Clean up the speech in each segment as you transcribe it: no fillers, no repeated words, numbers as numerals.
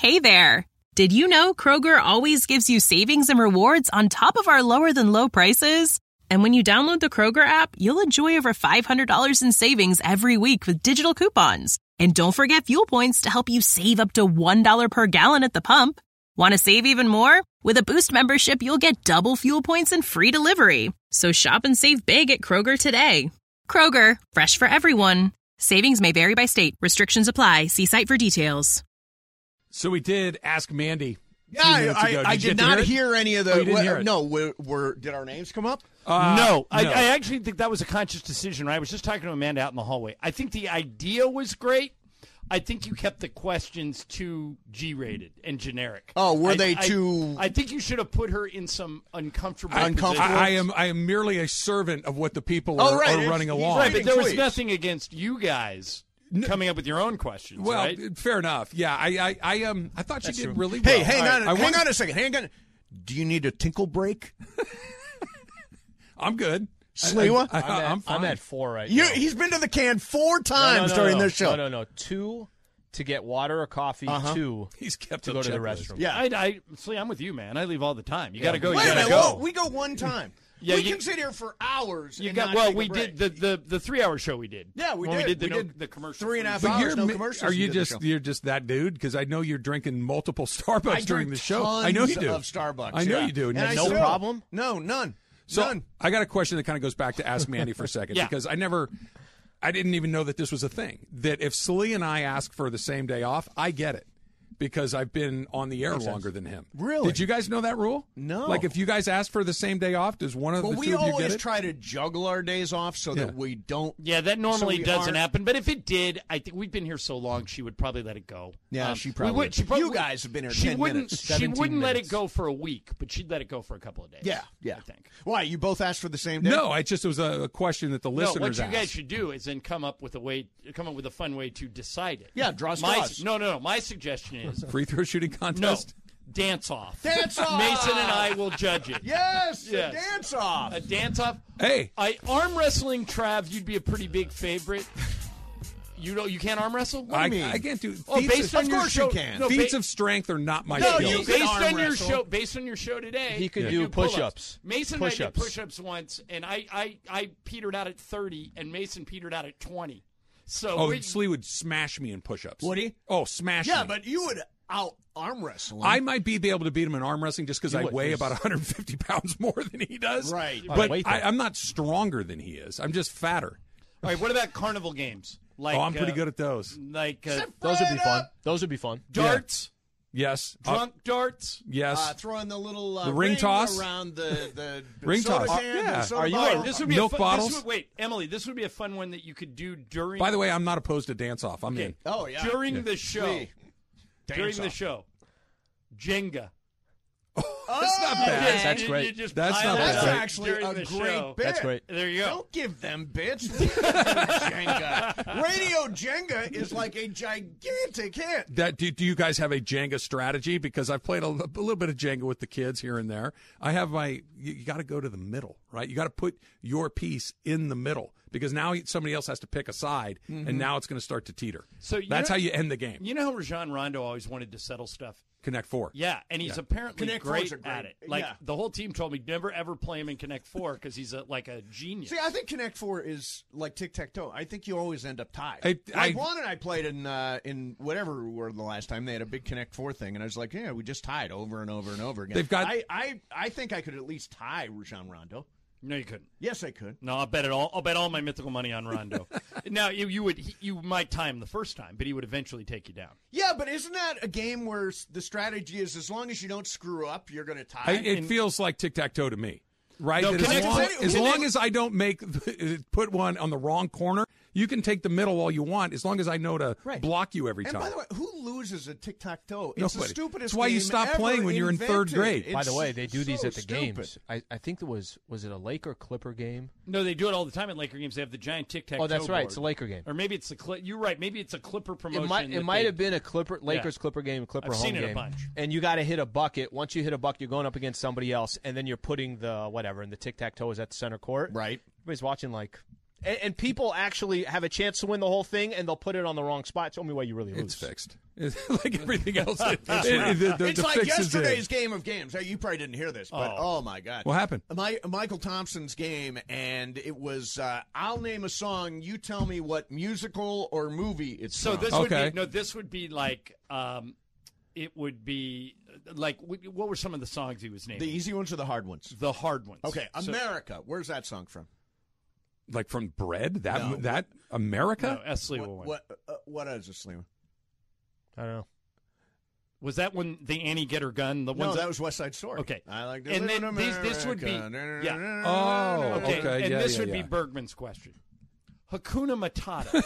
Hey there! Did you know Kroger always gives you savings and rewards on top of our lower-than-low prices? And when you download the Kroger app, you'll enjoy over $500 in savings every week with digital coupons. And don't forget fuel points to help you save up to $1 per gallon at the pump. Want to save even more? With a Boost membership, you'll get double fuel points and free delivery. So shop and save big at Kroger today. Kroger, fresh for everyone. Savings may vary by state. Restrictions apply. See site for details. So we did ask Mandy. Yeah, I did not hear any of the. You didn't hear it? No, did our names come up? No. I actually think that was a conscious decision. Right? I was just talking to Amanda out in the hallway. I think the idea was great. I think you kept the questions too G-rated and generic. Oh, were they too? I think you should have put her in some uncomfortable. I am merely a servant of what the people are running along. Right, but there was nothing against you guys coming up with your own questions. Well, right? Fair enough. Yeah, I thought she did really well. Hey, hang on a second. Hang on. Do you need a tinkle break? I'm good. Sliwa? I'm fine. I'm at 4 right now. He's been to the can 4 times during this show. No. 2 to get water or coffee. 2 He's kept to go to the restroom. Yeah, I'm with you, man. I leave all the time. You got to go. Wait you a got to minute. go. We go one time. Yeah, we can sit here for hours. We break. did the 3-hour show. We did. Yeah, we did. We did the commercial. 3.5 But hours, no commercials. Are you're just that dude? Because I know you're drinking multiple Starbucks during the show. I know you do. Of Starbucks. I know you do. And no problem? No, none. So None. I got a question that kind of goes back to Ask Mandy for a second because I didn't even know that this was a thing. That if Slee and I ask for the same day off, I get it because I've been on the air longer than him. Really? Did you guys know that rule? No. Like if you guys ask for the same day off, does one of the two of you get it? We always try to juggle our days off so that we don't. Yeah, that normally doesn't happen. But if it did, I think we've been here so long, she would probably let it go. Yeah, she probably would. You guys have been here 10 minutes. She wouldn't let it go for a week, but she'd let it go for a couple of days. Yeah. I think. Why? You both asked for the same day? No, it was a question that the listeners asked. What you guys asked. should do is then come up with a fun way to decide it. Yeah, draw straws. No. My suggestion is Free throw shooting contest? No, dance off. Dance off! Mason and I will judge it. Yes, a dance off. A dance off. Hey. Arm wrestling, Trav, you'd be a pretty big favorite. You can't arm wrestle? I can't do based on your show, you can. No, feats of strength are not my No, skills. Based on your show today, he could do push-ups. Mason and I did push-ups once, and I petered out at 30, and Mason petered out at 20. So Slee would smash me in push-ups. Would he? Oh, smash me. Yeah, but you would out arm wrestle him. I might be able to beat him in arm wrestling just because I weigh about 150 pounds more than he does. Right. But I'm not stronger than he is. I'm just fatter. All right, what about carnival games? Like, I'm pretty good at those. Like those would be fun. Those would be fun. Darts. Yeah. Yes. Drunk darts. Yes. Throwing the little the ring toss around the ring soda toss. Can, Are you? This would be milk bottles? Wait, Emily. This would be a fun one that you could do during. By the way, I'm not opposed to dance off. I'm in. Oh yeah. During the show. During the show. Jenga. That's not bad. That's great. That's not That's bad. actually a great bit. That's great. There you go. Don't give them bits. Jenga. Radio Jenga is like a gigantic hit. Do you guys have a Jenga strategy? Because I've played a little bit of Jenga with the kids here and there. I have you got to go to the middle, right? You got to put your piece in the middle because now somebody else has to pick a side, and now it's going to start to teeter. So that's how you end the game. You know how Rajon Rondo always wanted to settle stuff? Connect Four. Yeah, and he's apparently great great at it. Like the whole team told me never ever play him in Connect Four because he's like a genius. See, I think Connect Four is like tic-tac-toe. I think you always end up tied. Juan and I played in whatever were the last time they had a big Connect Four thing, and I was like, yeah, we just tied over and over and over again. They've got. I think I could at least tie Rajon Rondo. No, you couldn't. Yes, I could. No, I'll bet it all. I'll bet all my mythical money on Rondo. Now you might tie him the first time, but he would eventually take you down. Yeah, but isn't that a game where the strategy is as long as you don't screw up, you're going to tie? It feels like tic-tac-toe to me, right? No, as long as I don't put one on the wrong corner, you can take the middle all you want as long as I know to block you every time. And by the way, who loses a tic-tac-toe? It's the stupidest That's why you stop playing when you're in third grade. By the way, they do these at the games. I think was it a Laker-Clipper game? No, they do it all the time at Laker games. They have the giant tic-tac-toe. Oh, that's right. board. It's a Laker game. Or maybe it's you're right. Maybe it's a Clipper promotion. It might have been a Lakers-Clipper game, Clipper I've home seen it game. a bunch. And you got to hit a bucket. Once you hit a bucket, you're going up against somebody else, and then you're putting the whatever, and the tic-tac-toe is at the center court. Right. Everybody's watching like and people actually have a chance to win the whole thing, and they'll put it on the wrong spot. Tell me why you really lose. It's fixed. It's like everything else. It's like yesterday's game of games. You probably didn't hear this, but oh my God. What happened? Michael Thompson's game, and it was I'll name a song, you tell me what musical or movie it's so from. This would be like it would be like what were some of the songs he was naming? The easy ones or the hard ones? The hard ones. Okay, America. Where's that song from? Like from Bread? That No. America? No, S. Sliwa one. What is a Sliwa? I don't know. Was that when the Annie Get Her Gun? The ones that was West Side Story. Okay. I like to and live then in this would be America. Oh, okay. And Yeah, this yeah, would yeah. be Bergman's question. Hakuna Matata.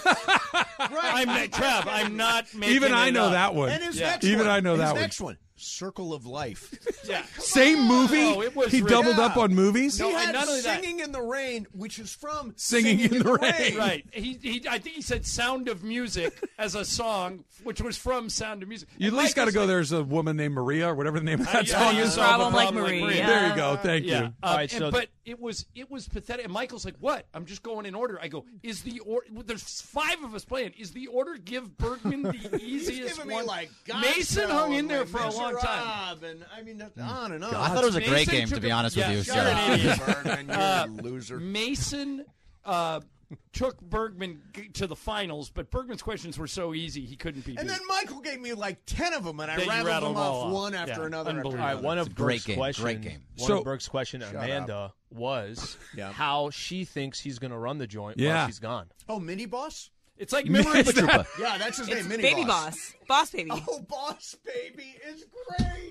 I'm not making Even I it know up. that one. And his Yeah. next Even one. I know his that one. next one. Circle of Life. Yeah. Same movie? No, it was he really- doubled up on movies? He and had not only that- Singing in the Rain, which is from Singing in the Rain. Right. I think he said Sound of Music as a song, which was from Sound of Music. You at least got to go. There's a woman named Maria or whatever the name of that song is. Problem like Maria. There you go. Thank Yeah. you. All right, so- but it was pathetic. And Michael's like, "What? I'm just going in order." I go, "Is the order? There's 5 of us playing. Is the order give Bergman the He's easiest giving me one?" like Mason hung in there for a Les long time. Miserables, and I mean on and on. I thought it was a great Mason game, to took be a- honest yeah, with you. shut Shut up. up. You're an idiot, Bergman. You're a loser. Mason took Bergman to the finals, but Bergman's questions were so easy he couldn't be beat. And then Michael gave me like 10 of them, and I Then you rattled rattled them them all off off. one after Yeah, another. unbelievable. All right, one of It's a great Berg's game, questions. great game. One So- of Berg's question, Amanda, was Yeah. how she thinks he's going to run the joint Yeah. while she's gone. Oh, Mini Boss? It's like memory Is that- Yeah, that's his It's name, Mini Baby Boss. Boss Baby. Oh, Boss Baby is great.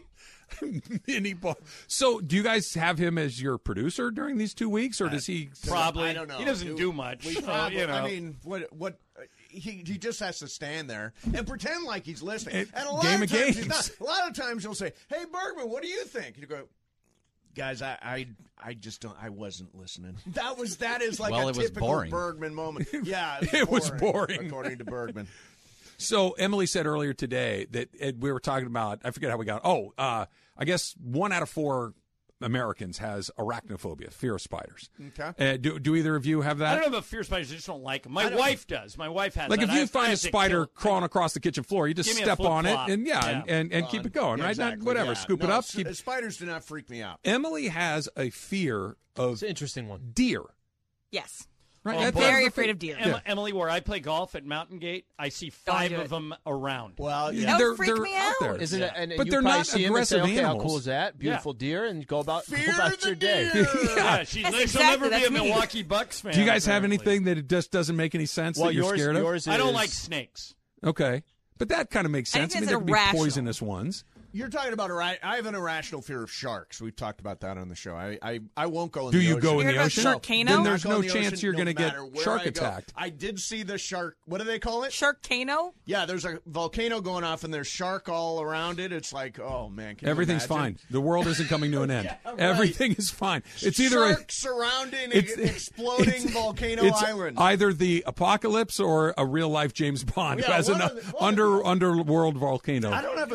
Mini ball. So, do you guys have him as your producer during these 2 weeks, or does he? probably. I don't know. He doesn't do much. We so, probably, you know. I mean, what he just has to stand there and pretend like he's listening. It- And a lot game of of times he's games. not. A lot of times he'll say, "Hey Bergman, what do you think?" You go, "Guys, I just don't. I wasn't listening." That is like Well, a it was typical boring. Bergman moment. Yeah, It was boring. according to Bergman. So, Emily said earlier today that we were talking about. I forget how we got. Oh, I guess 1 out of 4 Americans has arachnophobia, fear of spiders. Okay. Do either of you have that? I don't know about fear spiders. I just don't like them. My wife does. My wife has Like that. if you I find a have to spider kill- crawling across the kitchen floor, you just Give me a step on it flip-flop. and Yeah. and keep it going, Yeah, right? exactly, Not, whatever, yeah. scoop No, it up. spiders do not freak me out. Emily has a fear of It's an interesting one. deer. Yes. Right? Oh, That's- boy. that's Very the afraid thing. of deer. Yeah. Emily, where I play golf at Mountain Gate, I see 5 do of it. them around. Well, Yeah, Don't they're, freak they're me out out. there. Isn't it? And But you they're probably not see him and say, aggressive okay, how animals. cool is that? Beautiful deer, and go about Fear your the day. deer. Yeah, she'll That's never exactly- be a that's me. Milwaukee Bucks fan. Do you guys have apparently. anything that it just doesn't make any sense Well, that you're scared of? yours I don't is- like snakes. Okay. But that kind of makes I sense. think I mean, that's there could be irrational. poisonous ones. You're talking about I have an irrational fear of sharks. We've talked about that on the show. I won't go in Do the you ocean. go in You the heard ocean? about Sharkano? Then Not there's go in no the chance ocean, you're no going to get matter where shark I go. attacked. I did see the shark. What do they call it? Sharkano? Yeah, there's a volcano going off, and there's shark all around it. It's like, oh man, can you Everything's imagine? fine. The world isn't coming to an end. Yeah, right. Everything is fine. It's either shark surrounding an it's- exploding it's- volcano it's island. either the apocalypse or a real life James Bond who Yeah, has one an of the- one of the- underworld volcano. I don't have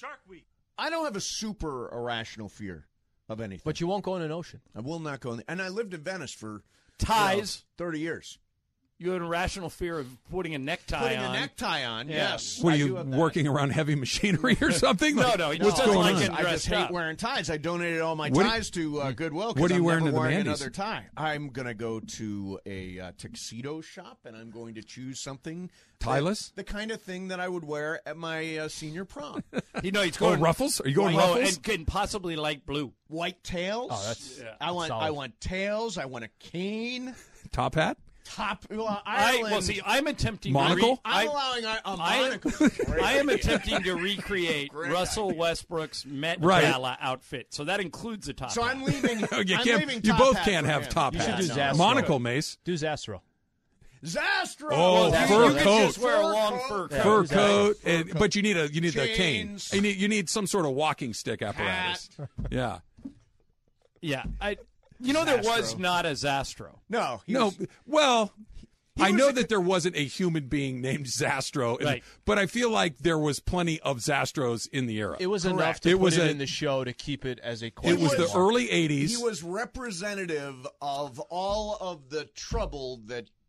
a super irrational fear of anything. But you won't go in an ocean. I will not go in. And I lived in Venice for Ties. 30 years. You have an irrational fear of putting a necktie Putting on. a necktie on, Yeah. yes. What are I you do have that. working around heavy machinery or something? No, Like, no, he what's doesn't going like on? it. I just dressed hate up. wearing ties. I donated all my What- ties to Goodwill. 'Cause What are you I'm wearing never to the wearing Mandy's? another tie. I'm going to go to a tuxedo shop, and I'm going to choose something Tieless? the kind of thing that I would wear at my senior prom. You know, he's Oh, going ruffles? Are you going Oh, ruffles? and possibly light blue. White tails. Oh, that's I want solid. tails. I want a cane. Top hat? Top. Well, Ireland. Well, see, I'm attempting Monocle? I'm allowing a I- monocle. I am attempting to recreate Great Russell Westbrook's Met Right. Gala outfit, so that includes a top. So hat. I'm leaving. You I'm can't. leaving You top both hat can't for have him. top You should hats. do Zastro. Monocle, Mace. Do Zastro. Zastro. Oh, You fur could coat. just wear a long fur coat. Fur exactly. coat, Fur and, coat. but you need the cane. Chains. You need some sort of walking stick apparatus. Yeah. Yeah, there was Zastro. not a Zastro. No. he No. was- Well, I was know a- that there wasn't a human being named Zastro, Right. but I feel like there was plenty of Zastros in the era. It was Correct. enough to It put was it a- in the show to keep it as a It question was the mark. early 80s. He was representative of all of the trouble that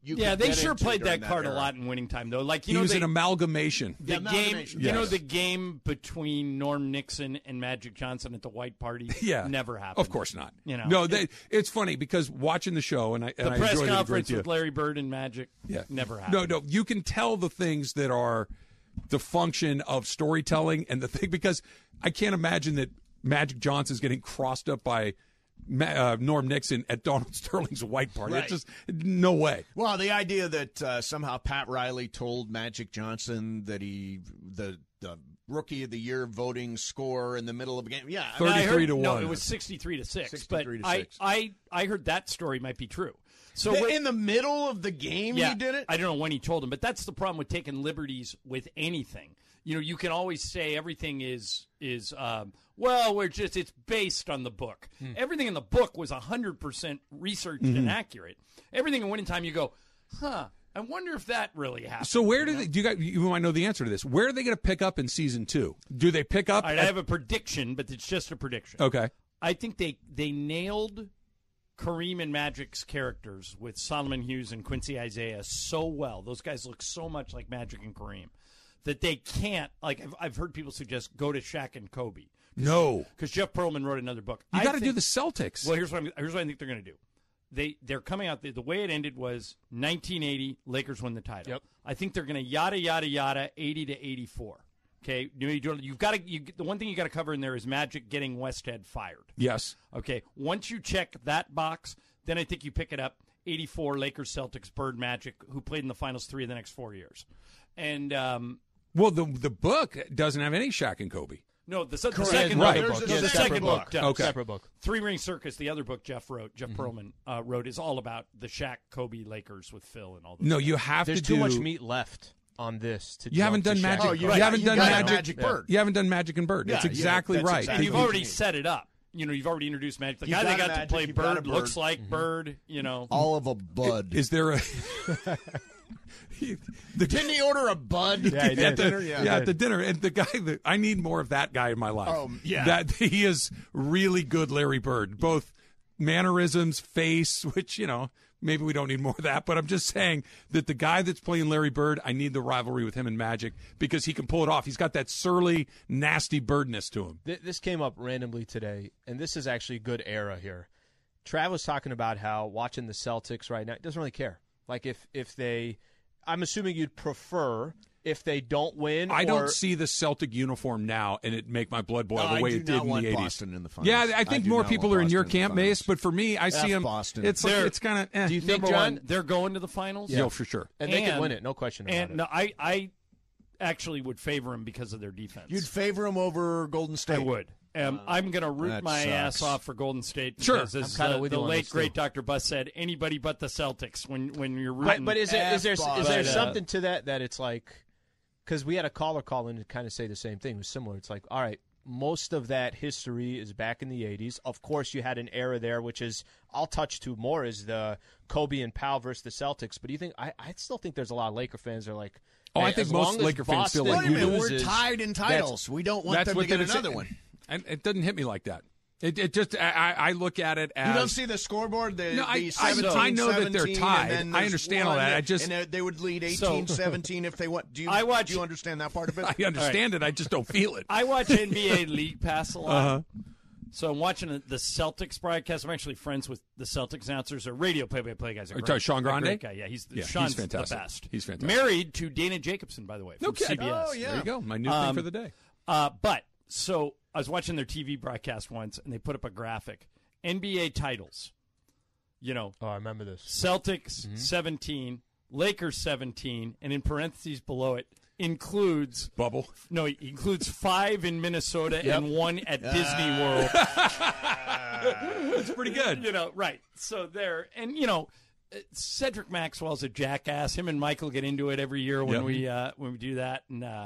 they sure played that card a lot in winning time, though. Like he was an amalgamation. The game, the game between Norm Nixon and Magic Johnson at the White Party, never happened. Of course not. No, it's funny because watching the show and the press conference with Larry Bird and Magic, never happened. No, you can tell the things that are the function of storytelling and the thing because I can't imagine that Magic Johnson's getting crossed up by Norm Nixon at Donald Sterling's White Party. Right. It's just no way. Well, the idea that somehow Pat Riley told Magic Johnson that the Rookie of the Year voting score in the middle of a game. Yeah, 33 to 1. No, it was 63-6. But I heard that story might be true. So in the middle of the game, he did it. I don't know when he told him, but that's the problem with taking liberties with anything. You can always say everything is it's based on the book. Everything in the book was 100% researched and accurate. Everything in winning time, you go, I wonder if that really happened. So where you might know the answer to this. Where are they going to pick up in season 2? Do they pick up? I have a prediction, but it's just a prediction. Okay. I think they nailed Kareem and Magic's characters with Solomon Hughes and Quincy Isaiah so well. Those guys look so much like Magic and Kareem that they can't, like I've heard people suggest go to Shaq and Kobe. No. Because Jeff Pearlman wrote another book. You got to do the Celtics. Well, here's what I think they're going to do. They're coming out, the way it ended was 1980, Lakers win the title. Yep. I think they're going to yada, 80 to 84. Okay, you've got to. The one thing you got to cover in there is Magic getting Westhead fired. Yes. Okay. Once you check that box, then I think you pick it up. 84 Lakers, Celtics, Bird, Magic, who played in the finals 3 of the next 4 years, and well, the book doesn't have any Shaq and Kobe. No, the second book. Okay. Separate book. 3 Ring Circus, the other book Jeff Pearlman wrote, is all about the Shaq Kobe Lakers with Phil and all that. No, you have There's to do. too much meat left on this. You haven't done Magic. Oh, you haven't done Magic Bird. You haven't done Magic and Bird. That's exactly right. Exactly. And you've already set it up. You've already introduced Magic. The guy they got to play Bird looks like Bird. All of a bud. Is there a? Didn't he order a bud? Yeah, he did. At dinner. Yeah, at the dinner. And the guy I need more of that guy in my life. Oh, yeah. That he is really good, Larry Bird. Both mannerisms, face, which maybe we don't need more of that, but I'm just saying that the guy that's playing Larry Bird, I need the rivalry with him and Magic because he can pull it off. He's got that surly, nasty Birdness to him. This came up randomly today, and this is actually a good era here. Trav was talking about how watching the Celtics right now, he doesn't really care. Like if they, I'm assuming you'd prefer if they don't win. I don't see the Celtic uniform now, and it make my blood boil the way it did in the 80s. Boston in the finals. Yeah, I think more people are in your camp, Mace, but for me, I see them. Boston. It's kind of. Do you think, Number John, one, they're going to the finals? Yeah, for sure. And they can win it, no question about it. No, I actually would favor them because of their defense. You'd favor them over Golden State? I would. I'm going to root my ass off for Golden State. Because sure. as the late, great Dr. Buss said, anybody but the Celtics when you're rooting. But is there something to that it's like, because we had a caller call in to kind of say the same thing. It was similar. It's like, all right, most of that history is back in the 80s. Of course, you had an era there, which is, I'll touch to more, is the Kobe and Powell versus the Celtics. But do you think, I still think there's a lot of Laker fans that are like, oh, I think most Laker fans feel like we're tied in titles. We don't want them to get another one. And it doesn't hit me like that. It just I look at it as you don't see the scoreboard. I know that they're tied. I understand all that. And they would lead 18-17 if they want. Do you understand that part of it? I understand it. I just don't feel it. I watch NBA League Pass a lot. So I'm watching the Celtics broadcast. I'm actually friends with the Celtics announcers. They're radio play-by-play guys. Sean Grande? Great guy. Yeah, Sean's fantastic. The best. He's fantastic. Married to Dana Jacobson, by the way, from CBS. Oh, yeah. There you go. My new thing for the day. So I was watching their TV broadcast once, and they put up a graphic. NBA titles. Oh, I remember this. Celtics 17, Lakers 17, and in parentheses below it includes bubble. No, it includes 5 in Minnesota and 1 at Disney World. That's pretty good. Right. So there, and Cedric Maxwell's a jackass. Him and Michael get into it every year when we do that,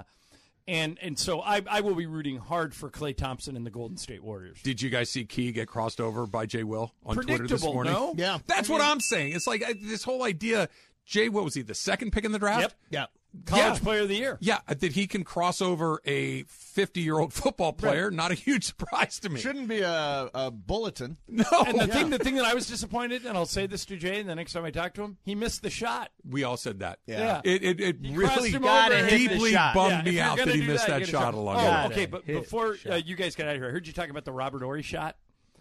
and so I will be rooting hard for Klay Thompson and the Golden State Warriors. Did you guys see Key get crossed over by Jay Will on Twitter this morning? No? Yeah. That's what I'm saying. It's like this whole idea. Jay, what was he, the second pick in the draft? Yep. College Player of the Year. Yeah, that he can cross over a 50-year-old football player, not a huge surprise to me. Shouldn't be a bulletin. No. And the thing that I was disappointed, and I'll say this to Jay the next time I talk to him, he missed the shot. We all said that. Yeah. It really deeply bummed me out that he missed that shot along the way. Okay, but before you guys get out of here, I heard you talk about the Robert Horry shot.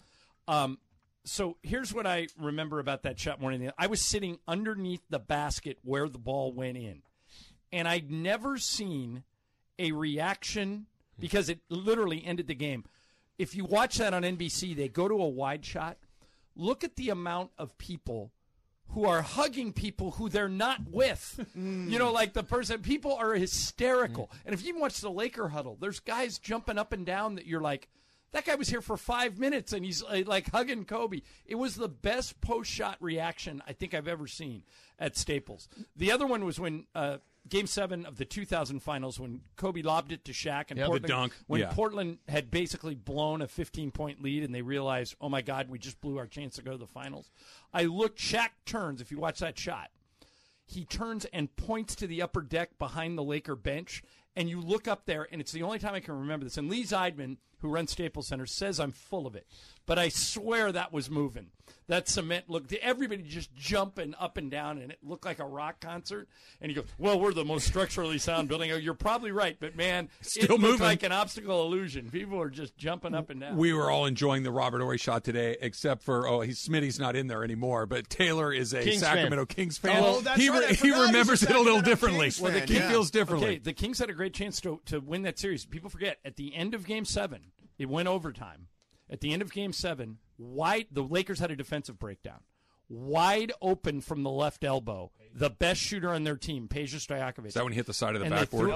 So here's what I remember about that shot morning. I was sitting underneath the basket where the ball went in. And I'd never seen a reaction because it literally ended the game. If you watch that on NBC, they go to a wide shot. Look at the amount of people who are hugging people who they're not with. You know, like the person, people are hysterical. And if you even watch the Laker huddle, there's guys jumping up and down that you're like, that guy was here for 5 minutes and he's like hugging Kobe. It was the best post-shot reaction I think I've ever seen at Staples. The other one was when Game 7 of the 2000 finals when Kobe lobbed it to Shaq and Portland, the dunk. when Portland had basically blown a 15-point lead and they realized, oh, my God, we just blew our chance to go to the finals. I looked, Shaq turns, if you watch that shot, he turns and points to the upper deck behind the Laker bench, and you look up there, and it's the only time I can remember this. And Lee Zeidman, who runs Staples Center, says I'm full of it. But I swear that was moving. That cement looked, everybody just jumping up and down, and it looked like a rock concert. And he goes, well, we're the most structurally sound building. You're probably right, but, man, still it looked moving like an obstacle illusion. People were just jumping up and down. We were all enjoying the Robert Horry shot today, except for, Smitty's not in there anymore, but Taylor is a Sacramento Kings fan. Oh, that's right. He remembers it a little differently. Well, he feels differently. Okay, the Kings had a great chance to win that series. People forget, at the end of Game 7, it went overtime. At the end of Game 7, the Lakers had a defensive breakdown. Wide open from the left elbow, the best shooter on their team, Peja Stojakovic. Is that when he hit the side of the and backboard?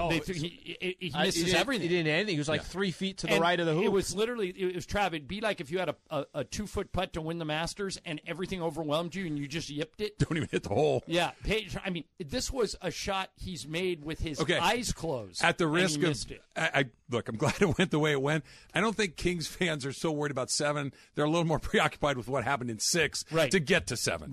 He misses everything. He didn't anything. He was like 3 feet to the right of the hoop. It was literally, Trav, it'd be like if you had a 2-foot putt to win the Masters and everything overwhelmed you and you just yipped it. Don't even hit the hole. Yeah. I mean, this was a shot he's made with his eyes closed. At the risk and he of, missed it. Look, I'm glad it went the way it went. I don't think Kings fans are so worried about 7. They're a little more preoccupied with what happened in 6 to get to 7.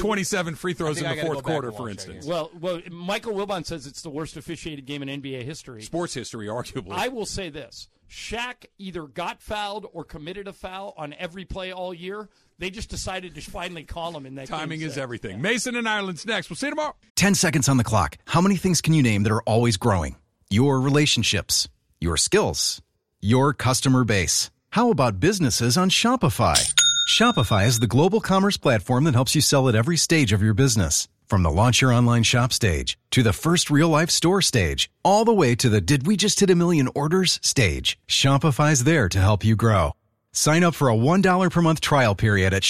27 free throws in the fourth quarter, for instance. Well, Michael Wilbon says it's the worst officiated game in NBA history. Sports history, arguably. I will say this. Shaq either got fouled or committed a foul on every play all year. They just decided to finally call him in that Timing game is 6. everything. Yeah. Mason and Ireland's next. We'll see you tomorrow. 10 seconds on the clock. How many things can you name that are always growing? Your relationships, your skills, your customer base. How about businesses on Shopify? Shopify is the global commerce platform that helps you sell at every stage of your business. From the launch your online shop stage, to the first real-life store stage, all the way to the did we just hit 1 million orders stage, Shopify's there to help you grow. Sign up for a $1 per month trial period at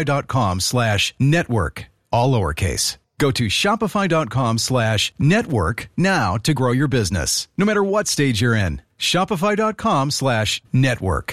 shopify.com/network, all lowercase. Go to shopify.com/network now to grow your business, no matter what stage you're in. Shopify.com/network.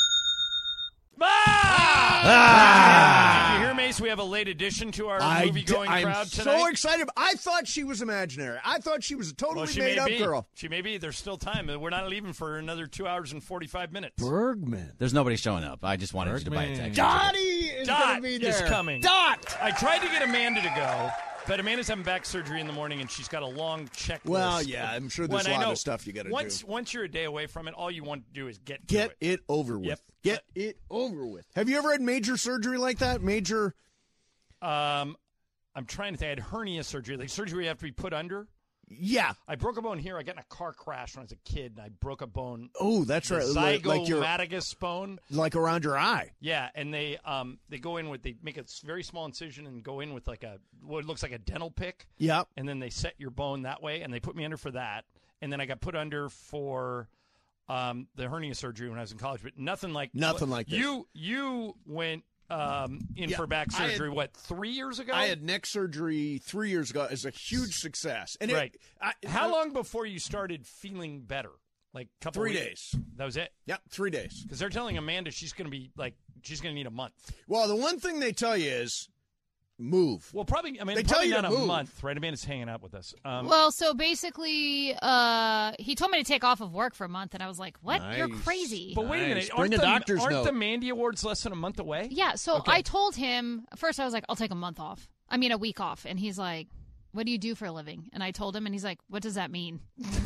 Did you hear, Mace? We have a late addition to our movie-going crowd tonight. I'm so excited. I thought she was imaginary. I thought she was a totally made-up girl. She may be. There's still time. We're not leaving for another 2 hours and 45 minutes. Bergman. There's nobody showing up. I just wanted you to buy a text. Dottie is going to be there. Is coming. Dot! I tried to get Amanda to go, but Amanda's having back surgery in the morning, and she's got a long checklist. Well, yeah, I'm sure there's a lot of stuff you got to do. Once you're a day away from it, all you want to do is get it over with. Yep. Get it over with. Have you ever had major surgery like that? Major? I'm trying to think. I had hernia surgery, like surgery where you have to be put under. Yeah. I broke a bone here. I got in a car crash when I was a kid, and I broke a bone. Oh, that's right. Zygomaticus bone. Like around your eye. Yeah, and they go in with, they make a very small incision and go in with like what looks like a dental pick. Yeah. And then they set your bone that way, and they put me under for that. And then I got put under for the hernia surgery when I was in college, but nothing like this. You went for back surgery, 3 years ago? I had neck surgery 3 years ago. It's a huge success. And right. How long before you started feeling better? Like a couple 3 weeks? days. That was it? Yep, 3 days. Because they're telling Amanda she's going to be she's going to need a month. Well, the one thing they tell you is move. Well, probably not a month, right? Amanda's hanging out with us. Well, so basically, he told me to take off of work for a month, and I was like, what? Nice. You're crazy. But wait a minute. Bring a doctor's note. Aren't the Mandy Awards less than a month away? Yeah, so okay. I told him, first I was like, I'll take a week off. And he's like, what do you do for a living? And I told him, and he's like, what does that mean?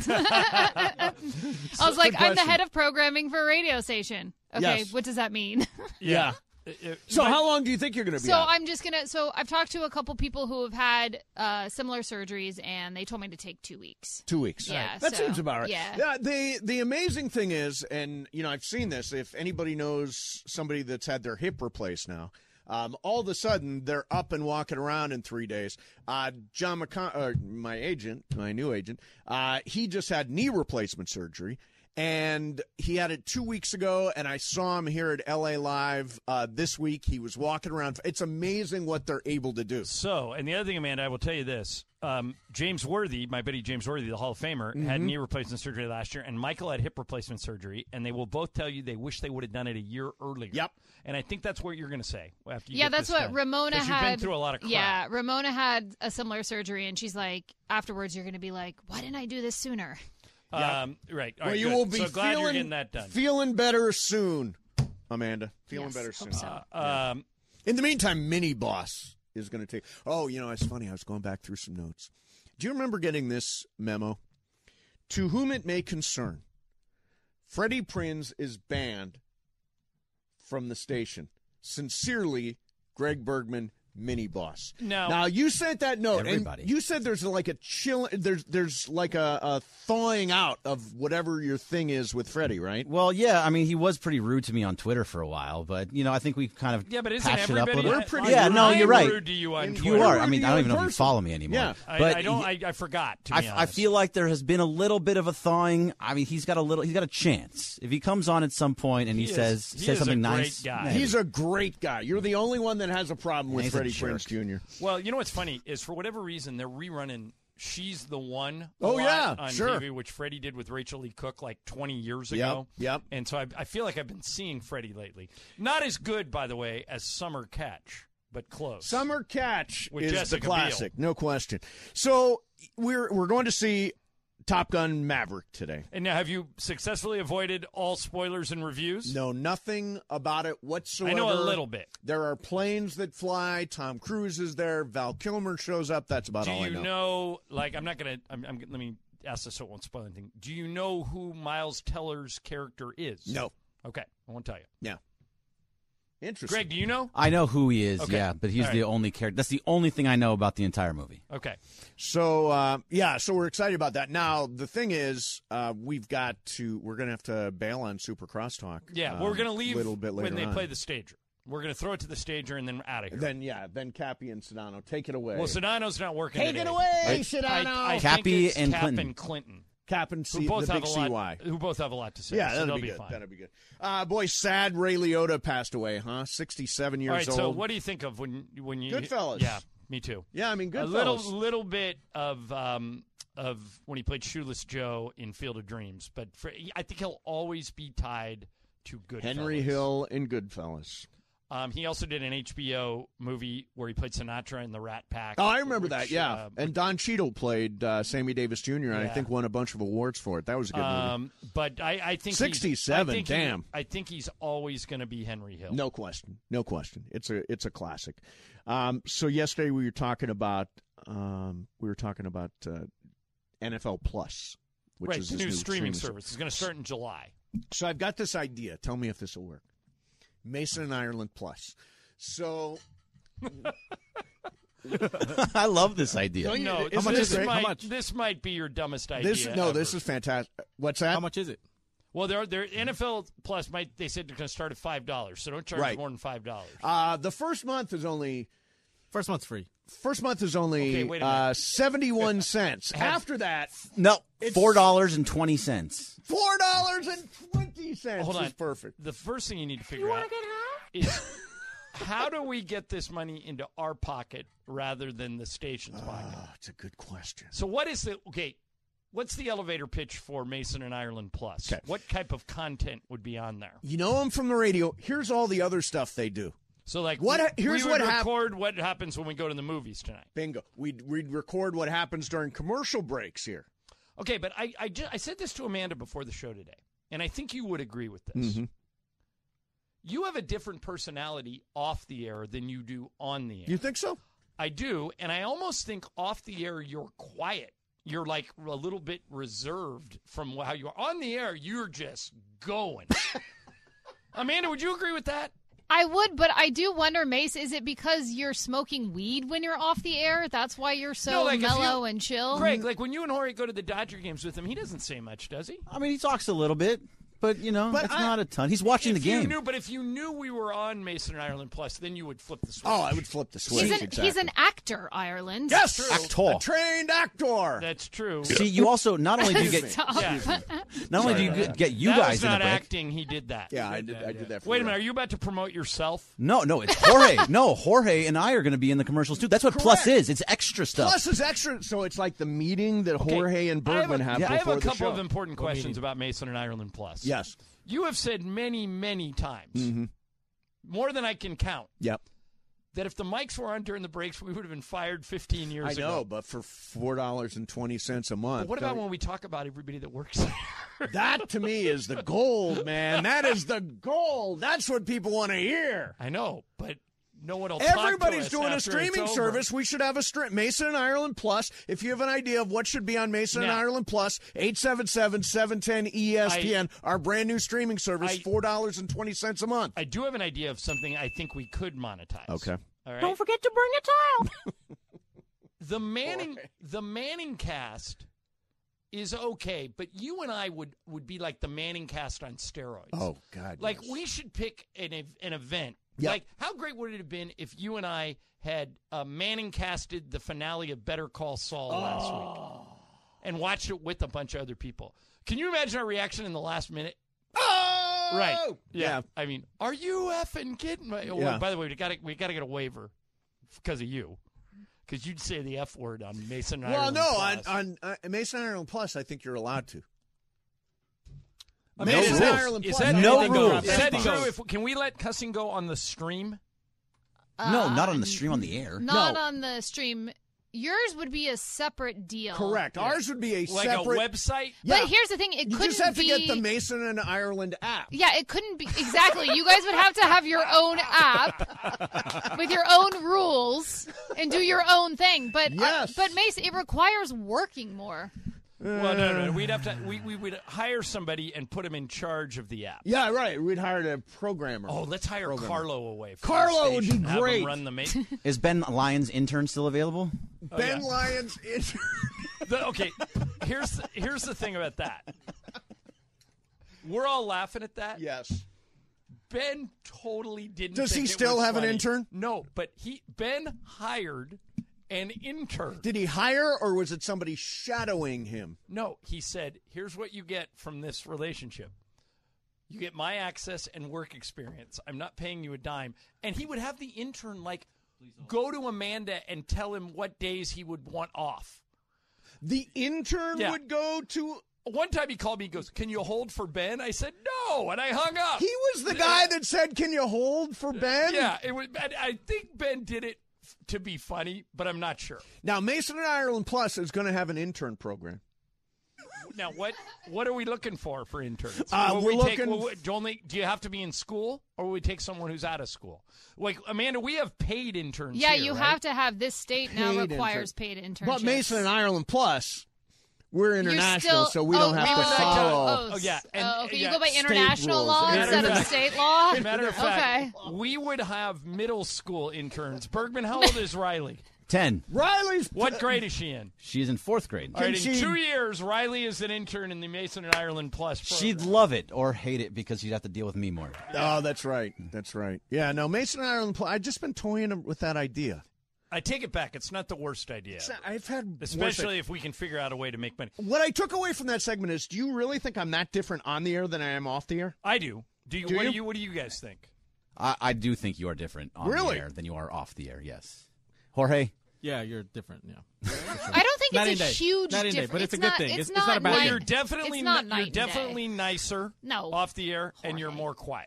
I was like, I'm the head of programming for a radio station. Okay, yes. What does that mean? Yeah. So how long do you think you're going to be out? I'm just going to – so I've talked to a couple people who have had similar surgeries, and they told me to take 2 weeks. 2 weeks. Yeah. Right. That seems about right. Yeah. The amazing thing is, and, I've seen this, if anybody knows somebody that's had their hip replaced now, all of a sudden they're up and walking around in 3 days. John my new agent, he just had knee replacement surgery. And he had it 2 weeks ago, and I saw him here at LA Live this week. He was walking around. It's amazing what they're able to do. So, and the other thing, Amanda, I will tell you this. James Worthy, my buddy James Worthy, the Hall of Famer, had knee replacement surgery last year, and Michael had hip replacement surgery, and they will both tell you they wish they would have done it a year earlier. Yep. And I think that's what you're going to say after you Yeah, get that's this what done. Ramona had. You've been through a lot of crap. Yeah, Ramona had a similar surgery, and she's like, afterwards you're going to be like, why didn't I do this sooner? Right. All well, right, you good. will be so glad you're getting that done. Feeling better soon, Amanda. Feeling better soon. So. In the meantime, Mini Boss is going to take. Oh, it's funny. I was going back through some notes. Do you remember getting this memo? To whom it may concern, Freddie Prinze is banned from the station. Sincerely, Greg Bergman, Mini Boss. Now you sent that note, Everybody. and you said there's like a chill. There's like a thawing out of whatever your thing is with Freddie, right? Well, yeah. I mean, he was pretty rude to me on Twitter for a while, but I think we've kind of but isn't patched it up a everybody? little. We're pretty Yeah, rude. no, you're right. Rude to you on Twitter. You are. I mean, I don't in even know if you person. follow me anymore. Yeah. But I forgot. To be honest. I feel like there has been a little bit of a thawing. I mean, he's got a chance if he comes on at some point and he says something nice. Guy. He's a great guy. You're the only one that has a problem with He's a Freddie jerk. Prinze Jr. Well, you know what's funny is for whatever reason they're rerunning She's the One Oh, yeah, on sure. TV, which Freddie did with Rachel Lee Cook like 20 years ago. Yep. And so I feel like I've been seeing Freddie lately. Not as good, by the way, as Summer Catch, but close. Summer Catch With is Jessica the classic, no question. So we're going to see Top Gun Maverick today. And now, have you successfully avoided all spoilers and reviews? Know nothing about it whatsoever. I know a little bit. There are planes that fly. Tom Cruise is there. Val Kilmer shows up. That's about all I know. Do you know, like, I'm not going to, let me ask this so it won't spoil anything. Do you know who Miles Teller's character is? No. Okay, I won't tell you. Yeah. Interesting. Greg, do you know? I know who he is, Okay. yeah, but he's All the right. only character. That's the only thing I know about the entire movie. Okay. So, so we're excited about that. Now, the thing is, we're going to have to bail on Super Crosstalk. Yeah, we're going to leave a little bit later when they on. play the stager. We're going to throw it to the stager and then out of here. Then Cappy and Sedano. Take it away. Well, Sedano's not working Take today. it away, I Sedano. think Cappy it's and Cap Clinton. and Clinton. Cap and Who C, both the have big a lot, CY. who both have a lot to say. Yeah, so that'll they'll be good. fine. That'll be good. Boy, sad Ray Liotta passed away, huh? 67 years All right, old. so what do you think of when you Goodfellas. Yeah, me too. Yeah, I mean, A Goodfellas. little bit of when he played Shoeless Joe in Field of Dreams, but I think he'll always be tied to Goodfellas. Henry Hill in Goodfellas. He also did an HBO movie where he played Sinatra in The Rat Pack. Oh, I remember which, that, yeah. And Don Cheadle played Sammy Davis Jr., and I Yeah. think won a bunch of awards for it. That was a good movie. But I think 67, damn. I think he's always going to be Henry Hill. No question. No question. It's a classic. So yesterday we were talking about NFL Plus, which right, is the this new streaming service. It's going to start in July. So I've got this idea. Tell me if this will work. Mason and Ireland Plus. So I love this idea. Don't you- No, isn't this this great? might, How much? this might be your dumbest idea. this ever. is fantastic. What's that? How much is it? Well, their NFL Plus they said they're going to start at $5, so don't charge Right. more than $5. The first month is only First month's free. Okay, wait a minute. 71 cents. After that, No, It's- $4.20. $4.20 Hold on. is perfect. The first thing you need to figure out is how do we get this money into our pocket rather than the station's pocket? Oh, it's a good question. So what's the elevator pitch for Mason and Ireland Plus? Okay. What type of content would be on there? You know them from the radio. Here's all the other stuff they do. So, like, Here's we what would hap- record what happens when we go to the movies tonight. Bingo. We'd record what happens during commercial breaks here. Okay, but I said this to Amanda before the show today, and I think you would agree with this. Mm-hmm. You have a different personality off the air than you do on the air. You think so? I do, and I almost think off the air you're quiet. You're like a little bit reserved from how you are. On the air, you're just going. Amanda, would you agree with that? I would, but I do wonder, Mace, is it because you're smoking weed when you're off the air? That's why you're so mellow and chill? Greg, like when you and Jorge go to the Dodger games with him, he doesn't say much, does he? I mean, he talks a little bit. But, it's not a ton. He's watching the game. If you knew we were on Mason and Ireland Plus, then you would flip the switch. Oh, I would flip the switch. He's an actor, Ireland. Yes, actor. A trained actor. That's true. See, you also not only do you get not only do you get you that guys was in not the break. acting. He did that. Yeah, I did that. Wait a minute. Are you about to promote yourself? No, it's Jorge. No, Jorge and I are going to be in the commercials too. That's what Plus is. It's extra stuff. Plus is extra, so it's like the meeting that Jorge and Bergman have before the show. I have a couple of important questions about Mason and Ireland Plus. Yes. You have said many, many times, more than I can count, that if the mics were on during the breaks, we would have been fired 15 years ago. I know, but for $4.20 a month. But what about when we talk about everybody that works there? That, to me, is the gold, man. That is the gold. That's what people want to hear. I know, but no one will Everybody's talk to us doing a after streaming it's over. service. We should have a Mason and Ireland Plus. If you have an idea of what should be on Mason and Ireland Plus, 877-710-ESPN, our brand new streaming service, $4.20 a month. I do have an idea of something I think we could monetize. Okay. All right? Don't forget to bring a towel. The Manning cast is okay, but you and I would be like the Manning cast on steroids. Oh, God. Like, yes. we should pick an event. Yep. Like, how great would it have been if you and I had Manning casted the finale of Better Call Saul last week and watched it with a bunch of other people? Can you imagine our reaction in the last minute? Oh! Right. Yeah. I mean, are you effing kidding me? Oh, Yeah. by the way, we got to get a waiver because of you. Because you'd say the F word on Mason and Ireland Plus. on Mason and Ireland Plus, I think you're allowed to. I mean, Mason and Ireland is Plus. that No anything rules. Is that That's true? fine. Can we let cussing go on the stream? No, not on the stream, on the air. Not on the stream. Yours would be a separate deal. Correct. Ours would be a Like separate a website? Yeah. But here's the thing: it You couldn't just have to be. get the Mason and Ireland app. Yeah, it couldn't be exactly. You guys would have to have your own app with your own rules and do your own thing. But Yes. but Mason, it requires working more. Well, no. We'd have to. We would hire somebody and put him in charge of the app. Yeah, right. We'd hire a programmer. Oh, let's hire Carlo away. From Carlo the would station. be Have him great. Run the Is Ben Lyons' intern still available? Ben Lyons. Okay, here's the thing about that. We're all laughing at that. Yes. Ben totally didn't. Does he think it still was have an funny. intern? No, but Ben hired an intern. Did he hire, or was it somebody shadowing him? No, he said, here's what you get from this relationship. You get my access and work experience. I'm not paying you a dime. And he would have the intern, go to Amanda and tell him what days he would want off. The intern would go to... One time he called me, he goes, can you hold for Ben? I said, no, and I hung up. He was the guy that said, can you hold for Ben? Yeah, I think Ben did it to be funny, but I'm not sure. Now, Mason and Ireland Plus is going to have an intern program. Now, what are we looking for interns? We're looking... Do you have to be in school, or will we take someone who's out of school? Like, Amanda, we have paid interns Yeah, here, you right? have to have this state now Paid requires paid internships. But Mason and Ireland Plus, we're international, so we don't have we to would like to- follow. Oh, yeah. okay, yeah, you go by international rules. law Matter instead of of fact- state law? Matter of fact, Okay. we would have middle school interns. Bergman, how old is Riley? 10. Riley's... What grade is she in? She's in 4th grade. All right, in she- 2 years, Riley is an intern in the Mason and Ireland Plus program. She'd love it or hate it because she'd have to deal with me more. Oh, that's right. That's right. Yeah, no, Mason and Ireland Plus, I've just been toying with that idea. I take it back. It's not the worst idea. I've had... Especially if we can figure out a way to make money. What I took away from that segment is, do you really think I'm that different on the air than I am off the air? I do. Do What you? do you guys think? I do think you are different on Really? the air than you are off the air, yes. Jorge? Yeah, you're different. Yeah, I don't think Night it's a and day. huge Night and day, difference. but it's a good thing. It's not a bad Well, thing. you're definitely it's not night and day. nicer No. off the air, and you're more quiet.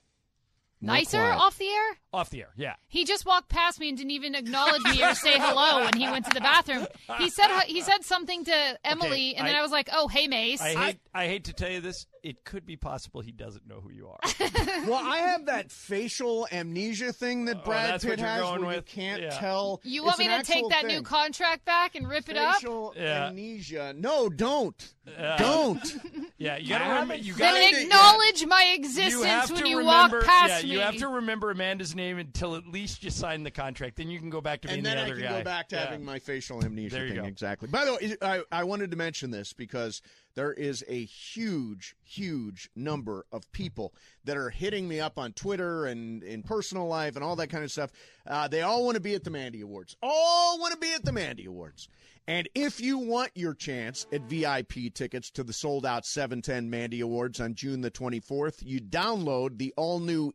Nicer quiet. off the air? Off the air, yeah. He just walked past me and didn't even acknowledge me or say hello when he went to the bathroom. He said something to Emily, and then I was like, "Oh, hey, Mace." I hate to tell you this. it could be possible he doesn't know who you are. Well, I have that facial amnesia thing that Brad that's Pitt what you're has going where you with? can't Yeah. tell. You It's want me an to take actual that thing. new contract back and rip it up? Facial Yeah. amnesia. No, don't. Don't. Yeah, you got to I remember. haven't You found got Then it acknowledge my You have existence to when you remember. walk past me. You have to remember Amanda's name until at least you sign the contract. Then you can go back to being And then the I other can guy. go back to having my facial amnesia There you thing. go. Exactly. By the way, I wanted to mention this because there is a huge, huge number of people that are hitting me up on Twitter and in personal life and all that kind of stuff. They all want to be at the Mandy Awards. All want to be at the Mandy Awards. And if you want your chance at VIP tickets to the sold-out 710 Mandy Awards on June the 24th, you download the all-new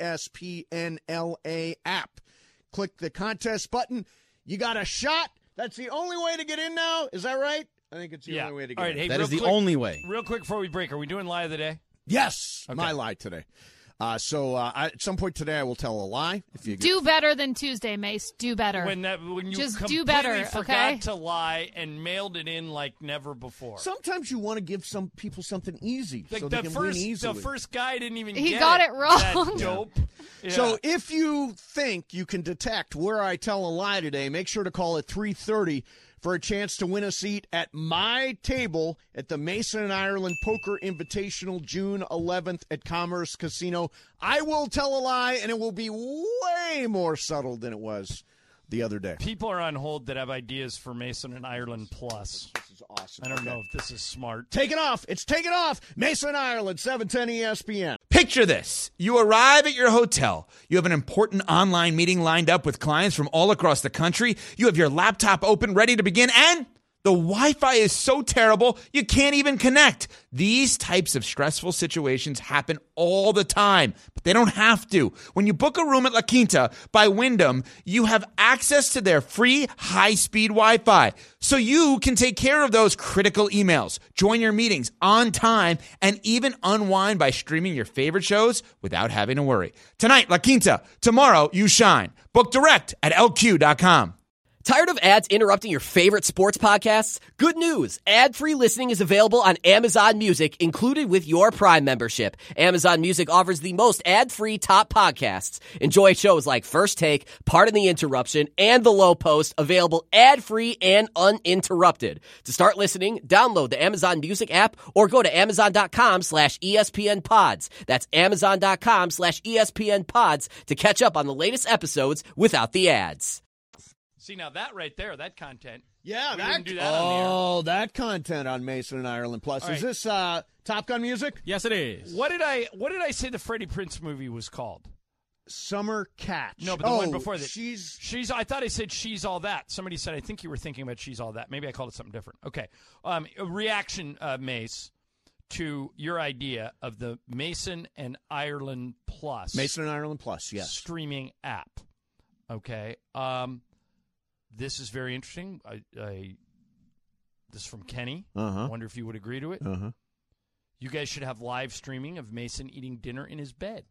ESPN LA app. Click the contest button. You got a shot. That's the only way to get in now. Is that right? I think it's the only way to get All right, in. hey, That real is the quick- only way. Real quick before we break, are we doing lie of the day? Yes, Okay. my lie today. So at some point today, I will tell a lie. If you Do better than Tuesday, Mace. Do better. When you Just completely do better, forgot okay? to lie and mailed it in like never before. Sometimes you want to give some people something easy Like so the they can win first, easily. the first guy didn't even He get got it wrong. That dope. Yeah. So if you think you can detect where I tell a lie today, make sure to call at 3:30 for a chance to win a seat at my table at the Mason and Ireland Poker Invitational June 11th at Commerce Casino. I will tell a lie, and it will be way more subtle than it was the other day. People are on hold that have ideas for Mason and Ireland Plus. This is awesome. I don't Okay. know if this is smart. Taking off. It's taking off. Mason and Ireland, 710 ESPN. Picture this. You arrive at your hotel. You have an important online meeting lined up with clients from all across the country. You have your laptop open, ready to begin, and the Wi-Fi is so terrible, you can't even connect. These types of stressful situations happen all the time, but they don't have to. When you book a room at La Quinta by Wyndham, you have access to their free high-speed Wi-Fi, so you can take care of those critical emails, join your meetings on time, and even unwind by streaming your favorite shows without having to worry. Tonight, La Quinta. Tomorrow, you shine. Book direct at LQ.com. Tired of ads interrupting your favorite sports podcasts? Good news! Ad-free listening is available on Amazon Music, included with your Prime membership. Amazon Music offers the most ad-free top podcasts. Enjoy shows like First Take, Pardon the Interruption, and The Low Post, available ad-free and uninterrupted. To start listening, download the Amazon Music app or go to Amazon.com/ESPN Pods. That's Amazon.com/ESPN Pods to catch up on the latest episodes without the ads. See, now that right there, that content. Yeah, we didn't do that on the air. Oh, that content on Mason and Ireland Plus. All Is right. this Top Gun music? Yes, it is. What did I say the Freddie Prinze movie was called? Summer Catch. No, but the one before that. She's. I thought I said She's All That. Somebody said, I think you were thinking about She's All That. Maybe I called it something different. Okay. A reaction, Mace, to your idea of the Mason and Ireland Plus. Mason and Ireland Plus, yes. Streaming app. Okay. This is very interesting. This is from Kenny. Uh-huh. I wonder if you would agree to it. Uh-huh. You guys should have live streaming of Mason eating dinner in his bed.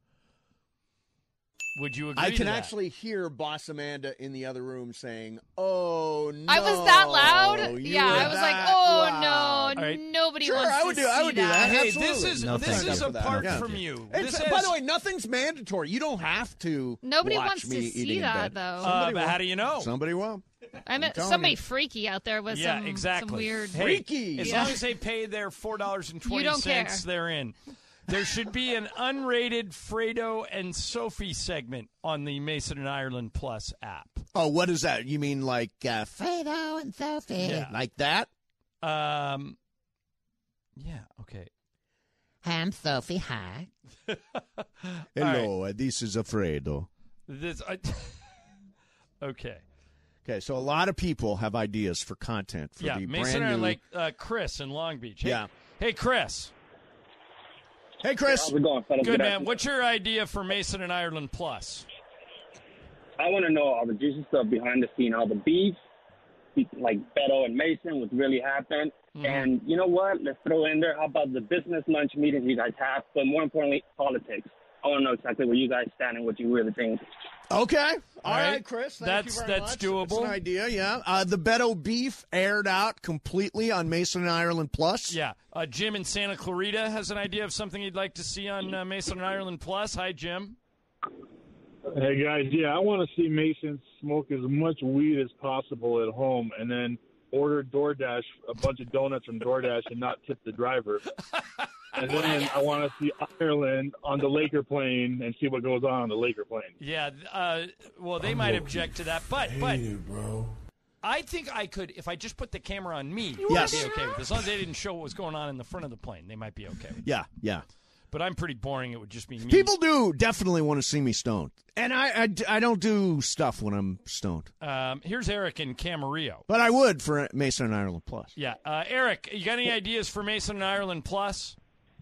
Would you agree I to can that? actually hear Boss Amanda in the other room saying, "Oh no!" I was that loud. You Yeah, were I was like, that "Oh loud." no, All right. nobody Sure, wants I would to do. I see would do that. Hey, Absolutely. this is No, this thank is you. apart Yeah. from you. It's, This by is- the way, nothing's mandatory. You don't have to. Nobody watch wants to me see eating in that, bed. though. Somebody but will. how do you know? Somebody will. I met telling somebody you. freaky out there with Yeah, some, exactly. some weird. Hey, Freaky. As Yeah. long as they pay their $4.20, You don't care. they're in. There should be an unrated Fredo and Sophie segment on the Mason and Ireland Plus app. Oh, what is that? You mean like Fredo and Sophie? Yeah. Like that? Yeah, okay. I'm Sophie. Hi. Hello, this is Fredo. This, okay. Okay, so a lot of people have ideas for content for Yeah, the Mason brand and new. like Chris in Long Beach. Hey, Yeah. Hey, Chris. Hey, Chris. How's it going, fellas? Good, man. afternoon. What's your idea for Mason and Ireland Plus? I want to know all the juicy stuff behind the scene, all the beef, like Beto and Mason, what really happened. Mm-hmm. And you know what? Let's throw in there, how about the business lunch meetings you guys have, but more importantly, politics. I want to know exactly where you guys stand and what you really think. Okay. All right, Chris. Thank you very that's much. doable. That's an idea, yeah. The Beto beef aired out completely on Mason and Ireland Plus. Yeah. Jim in Santa Clarita has an idea of something he'd like to see on Mason and Ireland Plus. Hi, Jim. Hey, guys. Yeah, I want to see Mason smoke as much weed as possible at home and then order DoorDash, a bunch of donuts from DoorDash, and not tip the driver. And then I want to see Ireland on the Laker plane and see what goes on the Laker plane. Yeah, well, they might object to that, but bro. I think I could, if I just put the camera on me, Yes. I'd be okay with it. As long as they didn't show what was going on in the front of the plane, they might be okay with it. Yeah. But I'm pretty boring. It would just be me. People do definitely want to see me stoned. And I don't do stuff when I'm stoned. Here's Eric in Camarillo. But I would for Mason and Ireland Plus. Yeah. Eric, you got any ideas for Mason and Ireland Plus?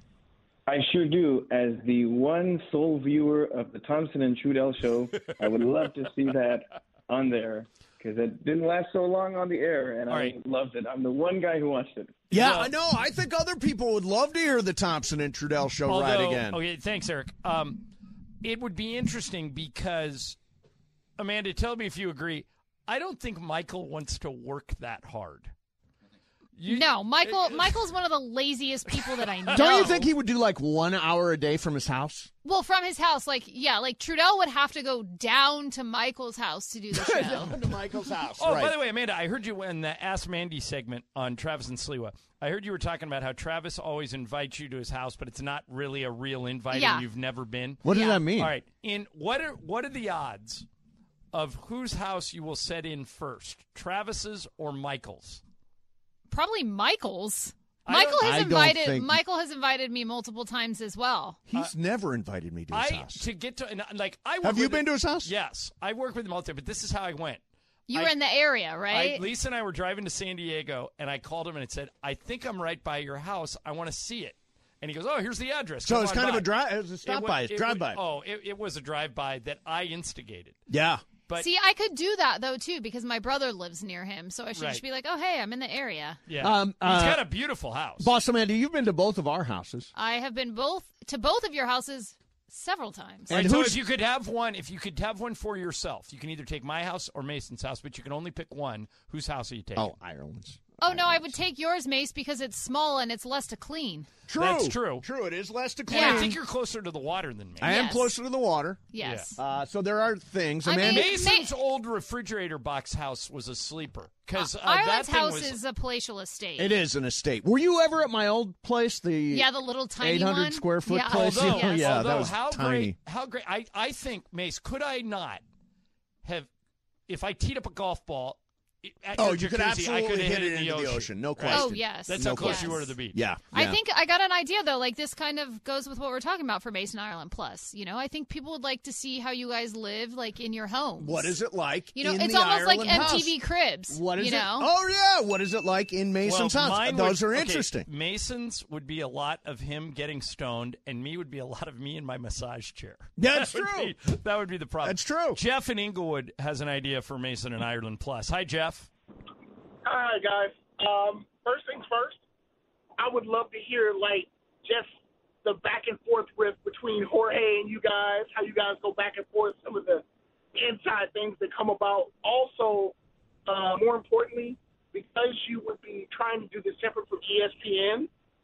I sure do. As the one sole viewer of the Thompson and Trudell show, I would love to see that on there because it didn't last so long on the air, and I loved it. I'm the one guy who watched it. Yeah, I know. I think other people would love to hear the Thompson and Trudell show right again. Okay, thanks, Eric. It would be interesting because, Amanda, tell me if you agree. I don't think Michael wants to work that hard. No, Michael's one of the laziest people that I know. Don't you think he would do like 1 hour a day from his house? Well, from his house, like Trudell would have to go down to Michael's house to do the show. Down to Michael's house. Oh, right. by the way, Amanda, I heard you in the Ask Mandy segment on Travis and Sliwa. I heard you were talking about how Travis always invites you to his house, but it's not really a real invite and you've never been. What does that mean? All right. What are the odds of whose house you will set in first, Travis's or Michael's? Probably Michael's. Michael has invited me multiple times as well. He's never invited me to his house. Have you been to his house? Yes, I work with him all the time, but this is how I went. You were in the area, right? Lisa and I were driving to San Diego, and I called him and it said, "I think I'm right by your house. I want to see it." And he goes, "Oh, here's the address." So it's kind of a a stop-by, drive-by. It was a drive-by that I instigated. Yeah. But see, I could do that, though, too, because my brother lives near him. So I should just be like, oh, hey, I'm in the area. Yeah. He's got a beautiful house. Boss Amanda, you've been to both of our houses. I have been to both of your houses several times. And so if you could have one for yourself, you can either take my house or Mason's house, but you can only pick one. Whose house are you taking? Oh, Ireland's. Oh, no, I would take yours, Mace, because it's small and it's less to clean. True. That's true. True, it is less to clean. Yeah. I think you're closer to the water than me. I am closer to the water. Yes. Yeah. So there are things. Mason's old refrigerator box house was a sleeper. Because Ireland's house is a palatial estate. It is an estate. Were you ever at my old place? The little tiny 800 square foot place? Although, that was tiny. How great. I think, Mace, could I not have, if I teed up a golf ball, you could absolutely hit it into the ocean. No question. Oh, yes. That's how close you were to the beach. Yeah. I think I got an idea, though. Like, this kind of goes with what we're talking about for Mason Ireland Plus. I think people would like to see how you guys live, like, in your homes. What is it like in it's the almost Ireland like house? MTV Cribs. What is it? Oh, yeah. What is it like in Mason's house? Those are interesting. Mason's would be a lot of him getting stoned, and me would be a lot of me in my massage chair. That's true. That would be the problem. That's true. Jeff in Inglewood has an idea for Mason and Ireland Plus. Hi, Jeff. Hi, guys. First things first, I would love to hear, just the back and forth riff between Jorge and you guys, how you guys go back and forth, some of the inside things that come about. Also, more importantly, because you would be trying to do this separate from ESPN,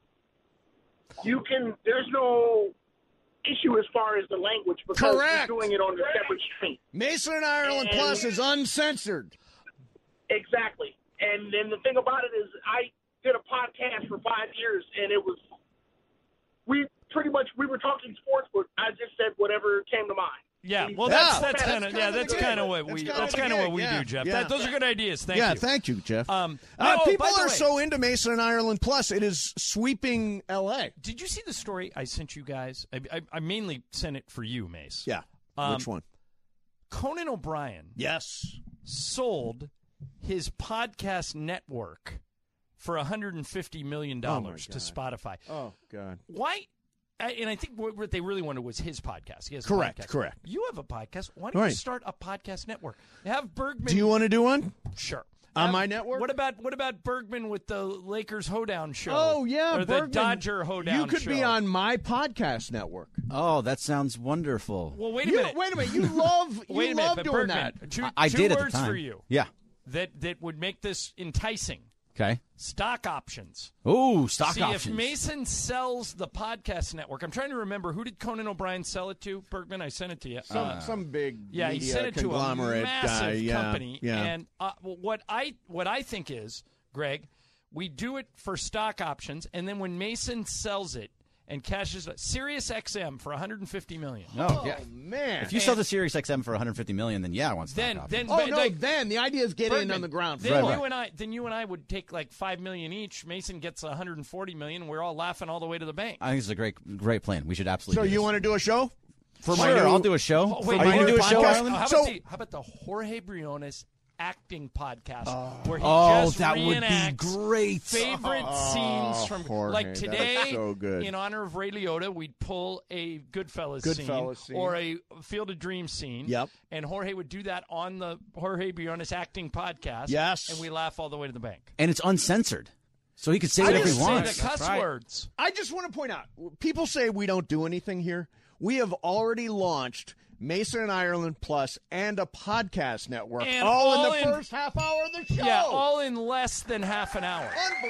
there's no issue as far as the language because you're doing it on a separate stream. Mason and Ireland Plus is uncensored. Exactly. And then the thing about it is I did a podcast for 5 years, and we were talking sports, but I just said whatever came to mind. Yeah, well, that's kind of what we do, Jeff. Yeah. Those are good ideas. Thank you. Yeah, thank you, Jeff. People are so into Mason and Ireland Plus, it is sweeping L.A. Did you see the story I sent you guys? I mainly sent it for you, Mace. Yeah. Which one? Conan O'Brien. Yes. Sold his podcast network for $150 million to Spotify. Oh, God. Why? And I think what they really wanted was his podcast. He has correct, a podcast. correct. You have a podcast. Why don't you start a podcast network? Have Bergman. Do you want to do one? Sure. On my network? What about Bergman with the Lakers Hoedown show? Oh, yeah, or Bergman. the Dodger Hoedown show. You could be on my podcast network. Oh, that sounds wonderful. Well, wait a minute. Wait a minute. You love wait a love minute, doing Bergman, that. I two did at the words time. for you. Yeah. That would make this enticing. Okay. Stock options. Ooh, stock See, options. if Mason sells the podcast network, I'm trying to remember, who did Conan O'Brien sell it to? Bergman, I sent it to you. Some big yeah, media he sent it to a conglomerate massive guy. Yeah, company. yeah. And what I think is, Greg, we do it for stock options, and then when Mason sells it and cashes it, Sirius XM for $150 million. Oh, yeah. Man. If you sell the Sirius XM for $150 million, then yeah, I want stock options. Then the idea is get in on the ground floor. Then you and I would take like $5 million each. Mason gets $140 million, and we're all laughing all the way to the bank. I think it's a great plan. We should absolutely. So you want to do a show? Sure, I'll do a show. Wait, Are you going to do a show, how Ireland? about the Jorge Briones acting podcast where he just that would be reenacts great. favorite scenes from Jorge, like that's today so good. in honor of Ray Liotta, we'd pull a Goodfellas scene or a Field of Dreams scene. Yep. And Jorge would do that on the Jorge Briones acting podcast. Yes. And we laugh all the way to the bank. And it's uncensored. So he could say whatever he wants. Say the cuss words. I just want to point out, people say we don't do anything here. We have already launched Mason and Ireland Plus and a podcast network, And all in the first half hour of the show. Yeah, all in less than half an hour.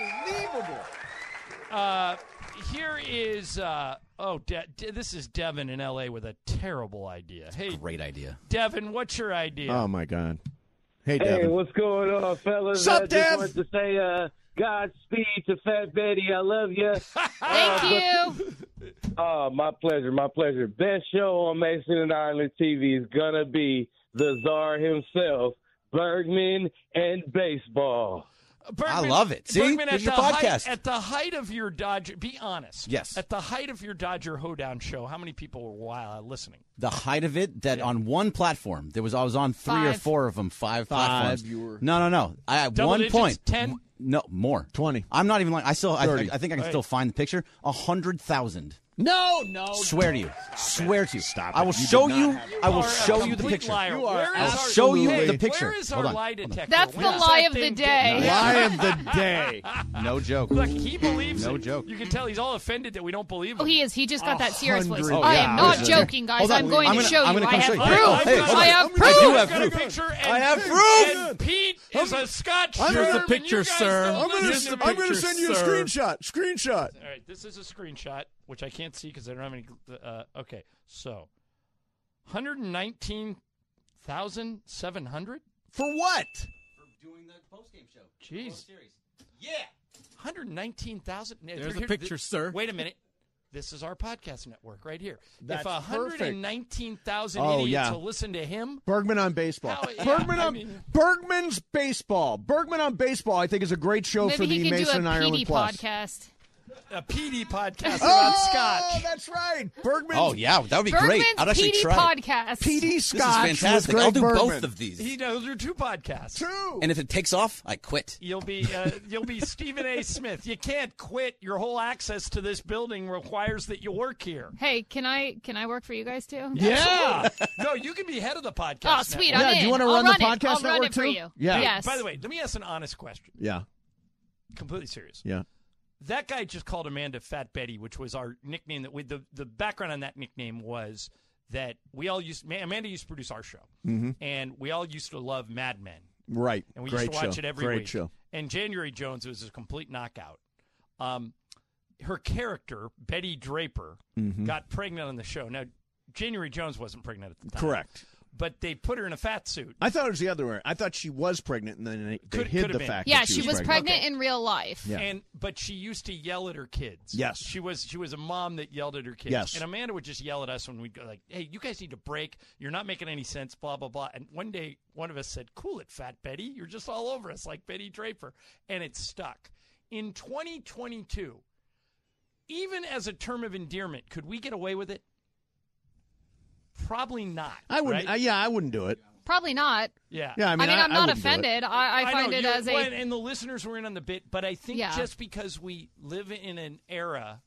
Unbelievable. Here is this is Devin in L.A. with a terrible idea. Hey, great idea. Devin, what's your idea? Oh my God. Hey, Devin. What's going on, fellas? Sup, I Dev? just wanted to say Godspeed to Fat Betty. I love you. Thank you. Oh, my pleasure, my pleasure. Best show on Mason and Ireland TV is going to be the czar himself, Bergman and baseball. Bergman, I love it. See? Bergman, Here's at your the podcast. at the height of your Dodger, be honest. Yes. At the height of your Dodger Hoedown show, how many people were listening? The height of it, that on one platform, I was on 3 or 4 of them, 5 platforms. You were No. I at Double one digits, point, 10? No, more. 20. I'm not even like I still. I 30. think I can still find the picture. 100,000. No. Swear to you. Swear to you. Stop I it. will You show did you. not have it. I will You are a show you the complete picture. liar. You are Where is I'll our- show you absolutely- the picture. Where is Hold our on. lie detector? That's the When does lie that of the thing day. get- Lie of the day. No joke. Look, he believes No it. joke. You can tell he's all offended that we don't believe him. Oh, he is. He just got that serious voice. 100. I Oh, am yeah. not Yeah. joking, guys. Hold on. I'm going I'm to gonna- show I'm you. gonna I come have show you. proof. Hey, hold on. I have I do proof. have I've got a proof. picture, and, I have proof. and Pete is a Scotch Here's the Sherm, and picture, you guys sir. don't I'm listen going to me. to send you a sir. screenshot. All right, this is a screenshot, which I can't see because I don't have any. Okay, so 119,700 For what? For doing the post-game show. Jeez. Yeah. 119,000. There's a picture, sir. Wait a minute. This is our podcast network right here. That's if 119,000 Oh, idiots yeah. will listen to him, Bergman on baseball. How- yeah, Bergman's baseball. Bergman on baseball, I think, is a great show Maybe for the he can Mason do a Ireland PD Plus. podcast. a PD podcast about Scotch. That's right. Bergman. Oh yeah, that would be Bergman's great. I'd actually PD try. podcast. PD This Scotch. is fantastic. with I'll Greg do Bergman. both of these. He knows there are 2 podcasts. True. And if it takes off, I quit. You'll be Stephen A. Smith. You can't quit. Your whole access to this building requires that you work here. Hey, can I work for you guys too? Yeah. No, you can be head of the podcast. Oh, sweet. network. I'm Yeah, in. do you wanna I'll run the it. podcast I'll run network it for too? you. Yeah. Yes. By the way, let me ask an honest question. Yeah. Completely serious. Yeah. That guy just called Amanda Fat Betty, which was our nickname. That we the background on that nickname was that we all Amanda used to produce our show, and we all used to love Mad Men. Right. And we Great used to watch show. it every Great week. show. And January Jones was a complete knockout. Her character, Betty Draper, got pregnant on the show. Now, January Jones wasn't pregnant at the time. Correct. But they put her in a fat suit. I thought it was the other way. I thought she was pregnant, and then they Could hid have the been. fact. Yeah, that she was pregnant. pregnant in real life. Yeah. But she used to yell at her kids. Yes. She was a mom that yelled at her kids. Yes. And Amanda would just yell at us when we'd go like, "Hey, you guys need to break. You're not making any sense, blah, blah, blah." And one day, one of us said, "Cool it, Fat Betty. You're just all over us like Betty Draper." And it stuck. In 2022, even as a term of endearment, could we get away with it? Probably not. I wouldn't. right? I wouldn't do it. Probably not. Yeah. Yeah, I mean, I'm not wouldn't do it. offended. I find know, it you- as a. well, and the listeners were in on the bit, but I think Yeah. just because we live in an era,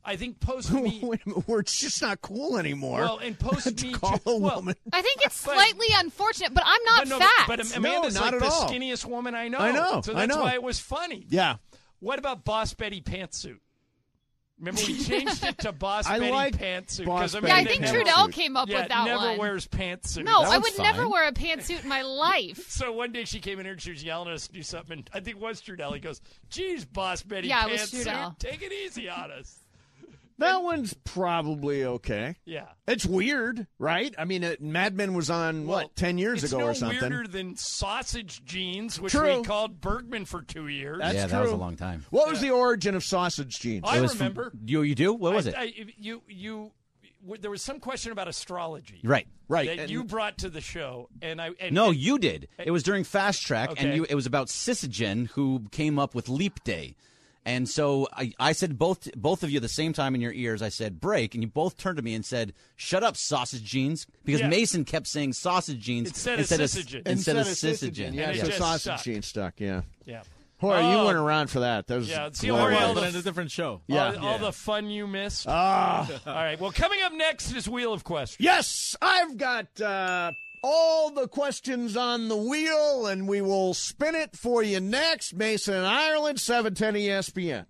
I think post-Me... Wait a minute, it's just not cool anymore. Well, and post-Me... call a woman. I think it's slightly unfortunate, but I'm not fat. But Amanda's not like at the all. skinniest woman I know. I know, So I that's know. why it was funny. Yeah. What about Boss Betty Pantsuit? Remember, we changed it to Boss Betty like Pantsuit. Boss because Betty I think Trudell came up with that never one. wears pantsuit. No, I would never wear a pantsuit in my life. So one day she came in here and she was yelling at us to do something. And I think it was Trudell. He goes, "Geez, Boss Betty Yeah, it was Pantsuit, Trudell. take it easy on us." That one's probably okay. Yeah. It's weird, right? I mean, Mad Men was on, 10 years ago or something? It's no weirder than Sausage Jeans, which True. we called Bergman for 2 years. That's that true. was a long time. What was the origin of Sausage Jeans? I remember. You do? What was it? There was some question about astrology. Right. That you brought to the show. No, you did. It was during Fast Track, Okay. and it was about Syzygen, who came up with Leap Day. And so I said both of you at the same time in your ears, I said, break, and you both turned to me and said, shut up, Sausage Jeans, because Yeah. Mason kept saying Sausage Jeans Instead of Syzygen. Instead of Syzygen. Yeah, it so just Sausage stuck. Jeans stuck, yeah. Yeah. Jorge, you Oh. weren't around for that. That was See, glorious. Jorge, all But the, in a different show. Yeah. all the fun you missed. Ah. All right. Well, coming up next is Wheel of Questions. Yes, I've got all the questions on the wheel, and we will spin it for you next. Mason and Ireland, 710 ESPN.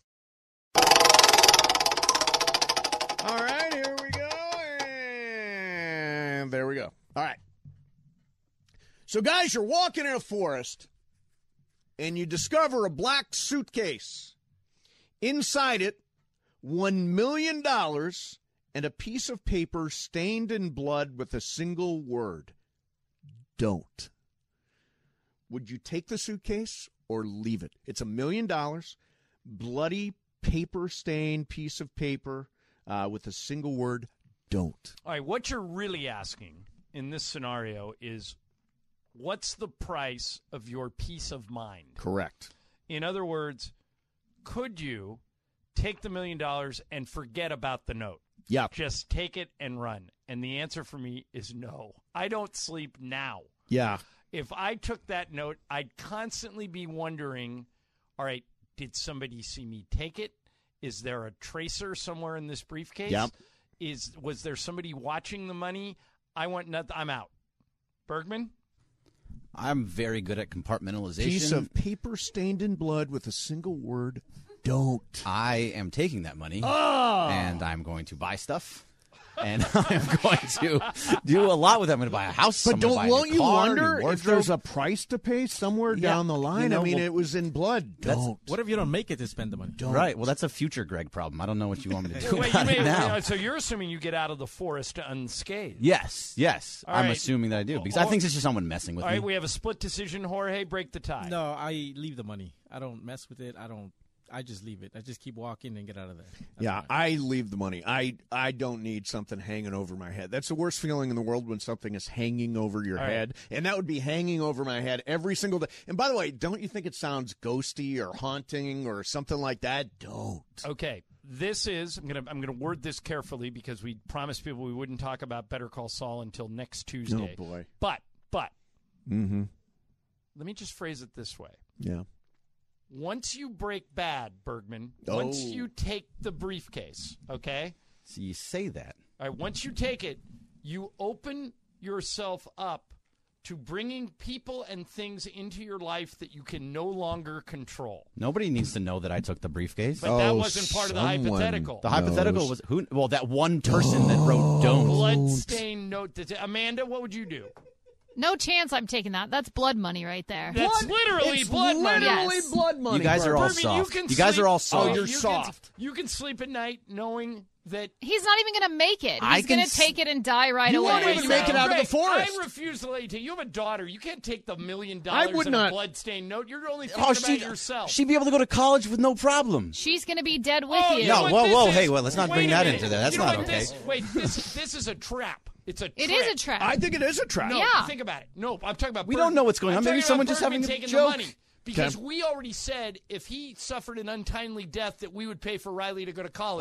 All right, here we go, and there we go. All right. So, guys, you're walking in a forest, and you discover a black suitcase. Inside it, $1 million and a piece of paper stained in blood with a single word. Don't. Would you take the suitcase or leave it? It's $1 million, bloody paper-stained piece of paper with a single word. Don't. All right. What you're really asking in this scenario is, what's the price of your peace of mind? Correct. In other words, could you take the $1 million and forget about the note? Yeah. Just take it and run. And the answer for me is no. I don't sleep now. Yeah. If I took that note, I'd constantly be wondering, all right, did somebody see me take it? Is there a tracer somewhere in this briefcase? Yep. Was there somebody watching the money? I want nothing. I'm out. Bergman? I'm very good at compartmentalization. Piece of paper stained in blood with a single word. Don't. I am taking that money, Oh. and I'm going to buy stuff. And I'm going to do a lot with it. I'm going to buy a house. But I'm gonna buy a won't new you car, wonder new if there's wardrobe. a price to pay somewhere Yeah, down the line? you know, I mean, well, it was in blood. Don't. What if you don't make it to spend the money? Right. Well, that's a future Greg problem. I don't know what you want me to do Wait, about it now. so you're assuming you get out of the forest unscathed? Yes. All I'm right. assuming that I do because I think it's just someone messing with All me. right, we have a split decision. Jorge, break the tie. No, I leave the money. I don't mess with it. I just leave it. I just keep walking and get out of there. Yeah, I leave the money. I don't need something hanging over my head. That's the worst feeling in the world when something is hanging over your All right. head. And that would be hanging over my head every single day. And by the way, don't you think it sounds ghosty or haunting or something like that? Don't. Okay, this is I'm gonna word this carefully because we promised people we wouldn't talk about Better Call Saul until next Tuesday. Oh, boy. But Mm-hmm. let me just phrase it this way. Yeah. Once you break bad, Bergman, Oh. once you take the briefcase, okay? So you say that. All right, once you take it, you open yourself up to bringing people and things into your life that you can no longer control. Nobody needs to know that I took the briefcase. But that wasn't part of the hypothetical. The hypothetical was who? Well, that one person that wrote "don't." Bloodstained note. Amanda, what would you do? No chance I'm taking that. That's blood money right there. That's literally It's blood money. literally Yes. blood money. You guys are all Bergman, soft. can You guys sleep- are all soft. Oh, you're you soft. You can sleep at night knowing that He's not even going to make it. I He's can going to take it and die right You away. won't even make it out of the forest. I refuse to let you take. You have a daughter. You can't take the $1 million I would and not. a bloodstained note. You're only thinking Oh, about she'd yourself. be able to go to college with no problem. She's going to be dead with Oh, you. you know No, what whoa, this whoa, is? hey, well, let's not Wait bring a that minute. into that. That's You know not what okay. This is a trap. It's a trap. It is a trap. I think it is a trap. No, Yeah. think about it. No, I'm talking about. We don't know what's going on. I'm Maybe talking someone about just Bergman having a taking joke. The money. Because we already said if he suffered an untimely death that we would pay for Riley to go to college.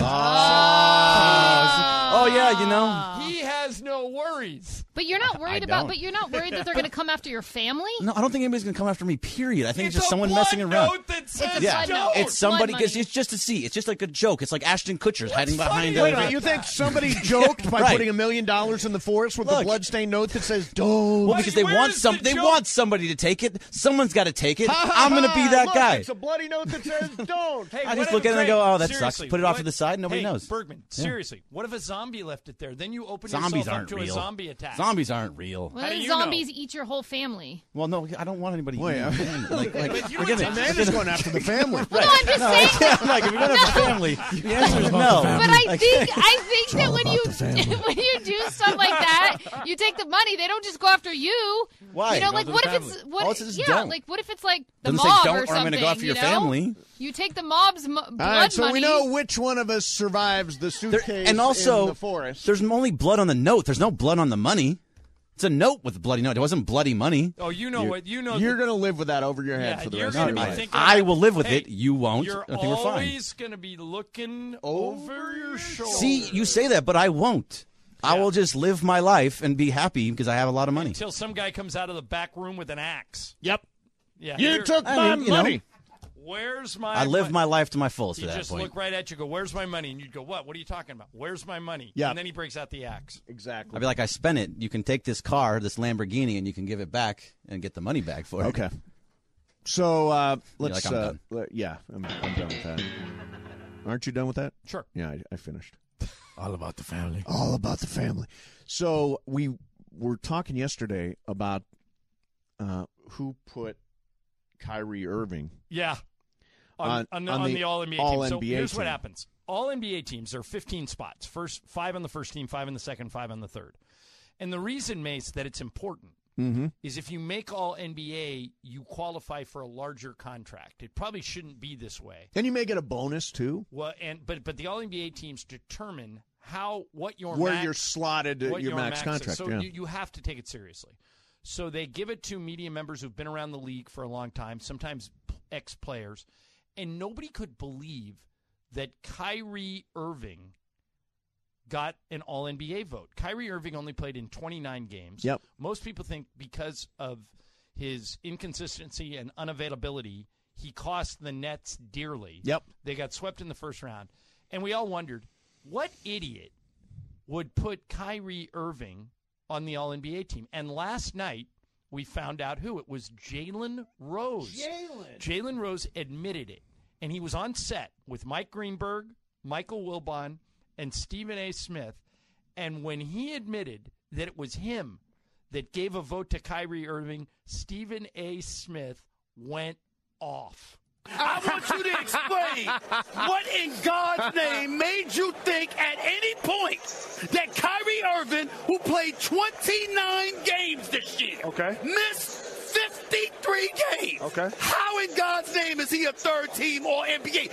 Oh, yeah, you know. He has no worries. But you're not worried But you're not worried that they're going to come after your family? No, I don't think anybody's going to come after me, period. I think it's just a someone blood messing around. Note that says It's somebody, Blood it's just to see. It's just like a joke. It's like Ashton Kutcher's hiding behind Wait a minute, you think somebody joked by putting $1 million in the forest with a bloodstained note that says "Don't"? Well, because they want somebody to take it. Someone's got to take it. I'm going to be that guy. It's a bloody note that says "Don't." Hey, I just look at it and go, "Oh, that sucks." Put it off to the side. Nobody knows. Bergman, seriously, what if a zombie left it there? Then you open Zombies yourself aren't up to real. a zombie attack. Zombies aren't real. Well, then zombies eat your whole family. Well, no, I don't want anybody. Amanda's going after the family. No, I'm just saying. If you're going to have a family, the answer is no. But I think that when you do stuff like that, you take the money. They don't just go after you. Why? You know, like what if it's like the Doesn't mob say don't, or or I'm something? going to go after your know? family. You take the mob's blood All right, so money. we know which one of us survives the suitcase And also, in the forest. there's only blood on the note. There's no blood on the money. It's a note with a bloody note. It wasn't bloody money. Oh, you know what? You know You're going to live with that over your head Yeah, for the you're rest gonna of be your life. thinking I about- will live with Hey, it. You won't. You're I think we're fine. always going to be looking over your shoulder. See, you say that, but I won't. I will just live my life and be happy because I have a lot of money. Until some guy comes out of the back room with an axe. Yep. Yeah. You took my money. Where's my I live money? my life to my fullest He'd at that just point. look right at you, go, "Where's my money?" And you'd go, "What? What are you talking about? Where's my money?" Yeah. And then he breaks out the axe. Exactly. I'd be like, I spent it. You can take this car, this Lamborghini, and you can give it back and get the money back for it. Okay. So let's. like, I'm done. I'm done with that. Aren't you done with that? Sure. Yeah, I finished. All about the family. All about the family. So we were talking yesterday about who put Kyrie Irving. Yeah. On the All-NBA All team. So NBA here's what team. happens. All-NBA teams, there are 15 spots. 5 on the first team, 5 on the second, 5 on the third. And the reason, Mace, that it's important is if you make All-NBA, you qualify for a larger contract. It probably shouldn't be this way. And you may get a bonus too. Well, but the All-NBA teams determine what your Where max, you're slotted at what your max is. contract. So yeah. you have to take it seriously. So they give it to media members who've been around the league for a long time, sometimes ex-players, and nobody could believe that Kyrie Irving got an All-NBA vote. Kyrie Irving only played in 29 games. Yep. Most people think because of his inconsistency and unavailability, he cost the Nets dearly. Yep. They got swept in the first round. And we all wondered, what idiot would put Kyrie Irving on the All-NBA team? And last night, we found out who. It was Jalen Rose. Jalen Rose admitted it. And he was on set with Mike Greenberg, Michael Wilbon, and Stephen A. Smith. And when he admitted that it was him that gave a vote to Kyrie Irving, Stephen A. Smith went off. I want you to explain what in God's name made you think at any point that Kyrie Irving, who played 29 games this year, missed 53 games. Okay. How in God's name is he a third team or NBA?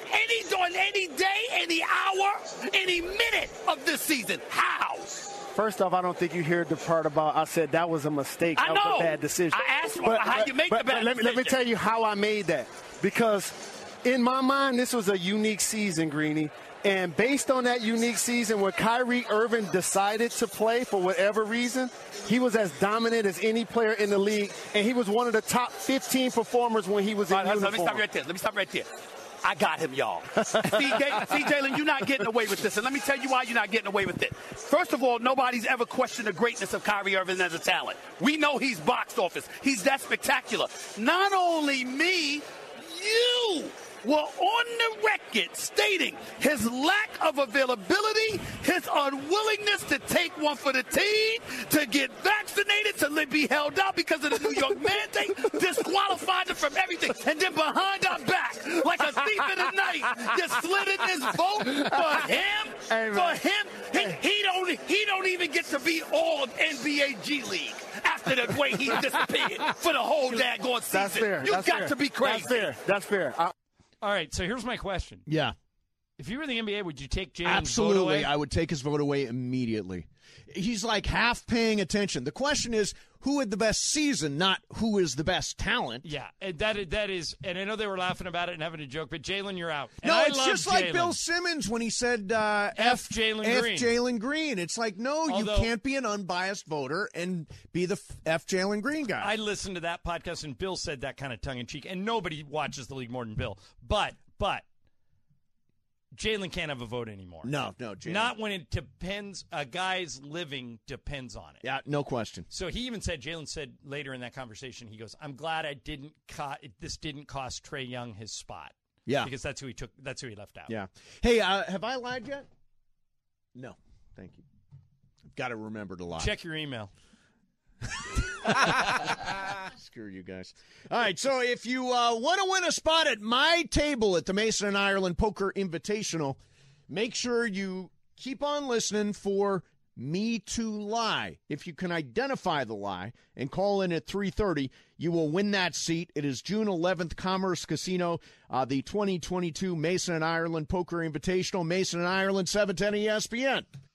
On any day, any hour, any minute of this season? How? First off, I don't think you heard the part about I said that was a mistake. I That was know. a bad decision. I asked how you make the bad let me tell you how I made that. Because in my mind, this was a unique season, Greeny. And based on that unique season, when Kyrie Irving decided to play for whatever reason, he was as dominant as any player in the league, and he was one of the top 15 performers when he was in uniform. Let me stop right there. I got him, y'all. See, Jalen, you're not getting away with this, and let me tell you why you're not getting away with it. First of all, nobody's ever questioned the greatness of Kyrie Irving as a talent. We know he's box office. He's that spectacular. Not only me, you were on the record stating his lack of availability, his unwillingness to take one for the team, to get vaccinated, to be held out because of the New York mandate, disqualified him from everything. And then behind our back, like a thief in the night, just slid in his vote for him. He don't even get to be all NBA G League after the way he disappeared for the whole daggone season. That's fair. You That's got fair. to be crazy. That's fair. All right, so here's my question. Yeah. If you were the NBA, would you take Jalen's Absolutely. vote away? I would take his vote away immediately. He's like half paying attention. The question is, who had the best season, not who is the best talent. Yeah, and that is, and I know they were laughing about it and having a joke, but Jalen, you're out. And No, I it's love just like Jalen. Bill Simmons when he said F. Jalen Green. F. Jalen Green. It's like, no, Although- you can't be an unbiased voter and be the F. Jalen Green guy. I listened to that podcast, and Bill said that kind of tongue-in-cheek, and nobody watches the league more than Bill. But Jalen can't have a vote anymore. No, Jalen. Not when it depends. A guy's living depends on it. Yeah, no question. So he even said, Jalen said later in that conversation, he goes, "I'm glad this didn't cost Trae Young his spot." Yeah, because that's who he took. That's who he left out. Yeah. Hey, have I lied yet? No. Thank you. I've got to remember to lie. Check your email. Screw you guys. All right, so if you want to win a spot at my table at the Mason and Ireland Poker Invitational, make sure you keep on listening for me to lie. If you can identify the lie and call in at 3:30, you will win that seat. It is June 11th, Commerce Casino, the 2022 Mason and Ireland Poker Invitational. Mason and Ireland, 710 ESPN.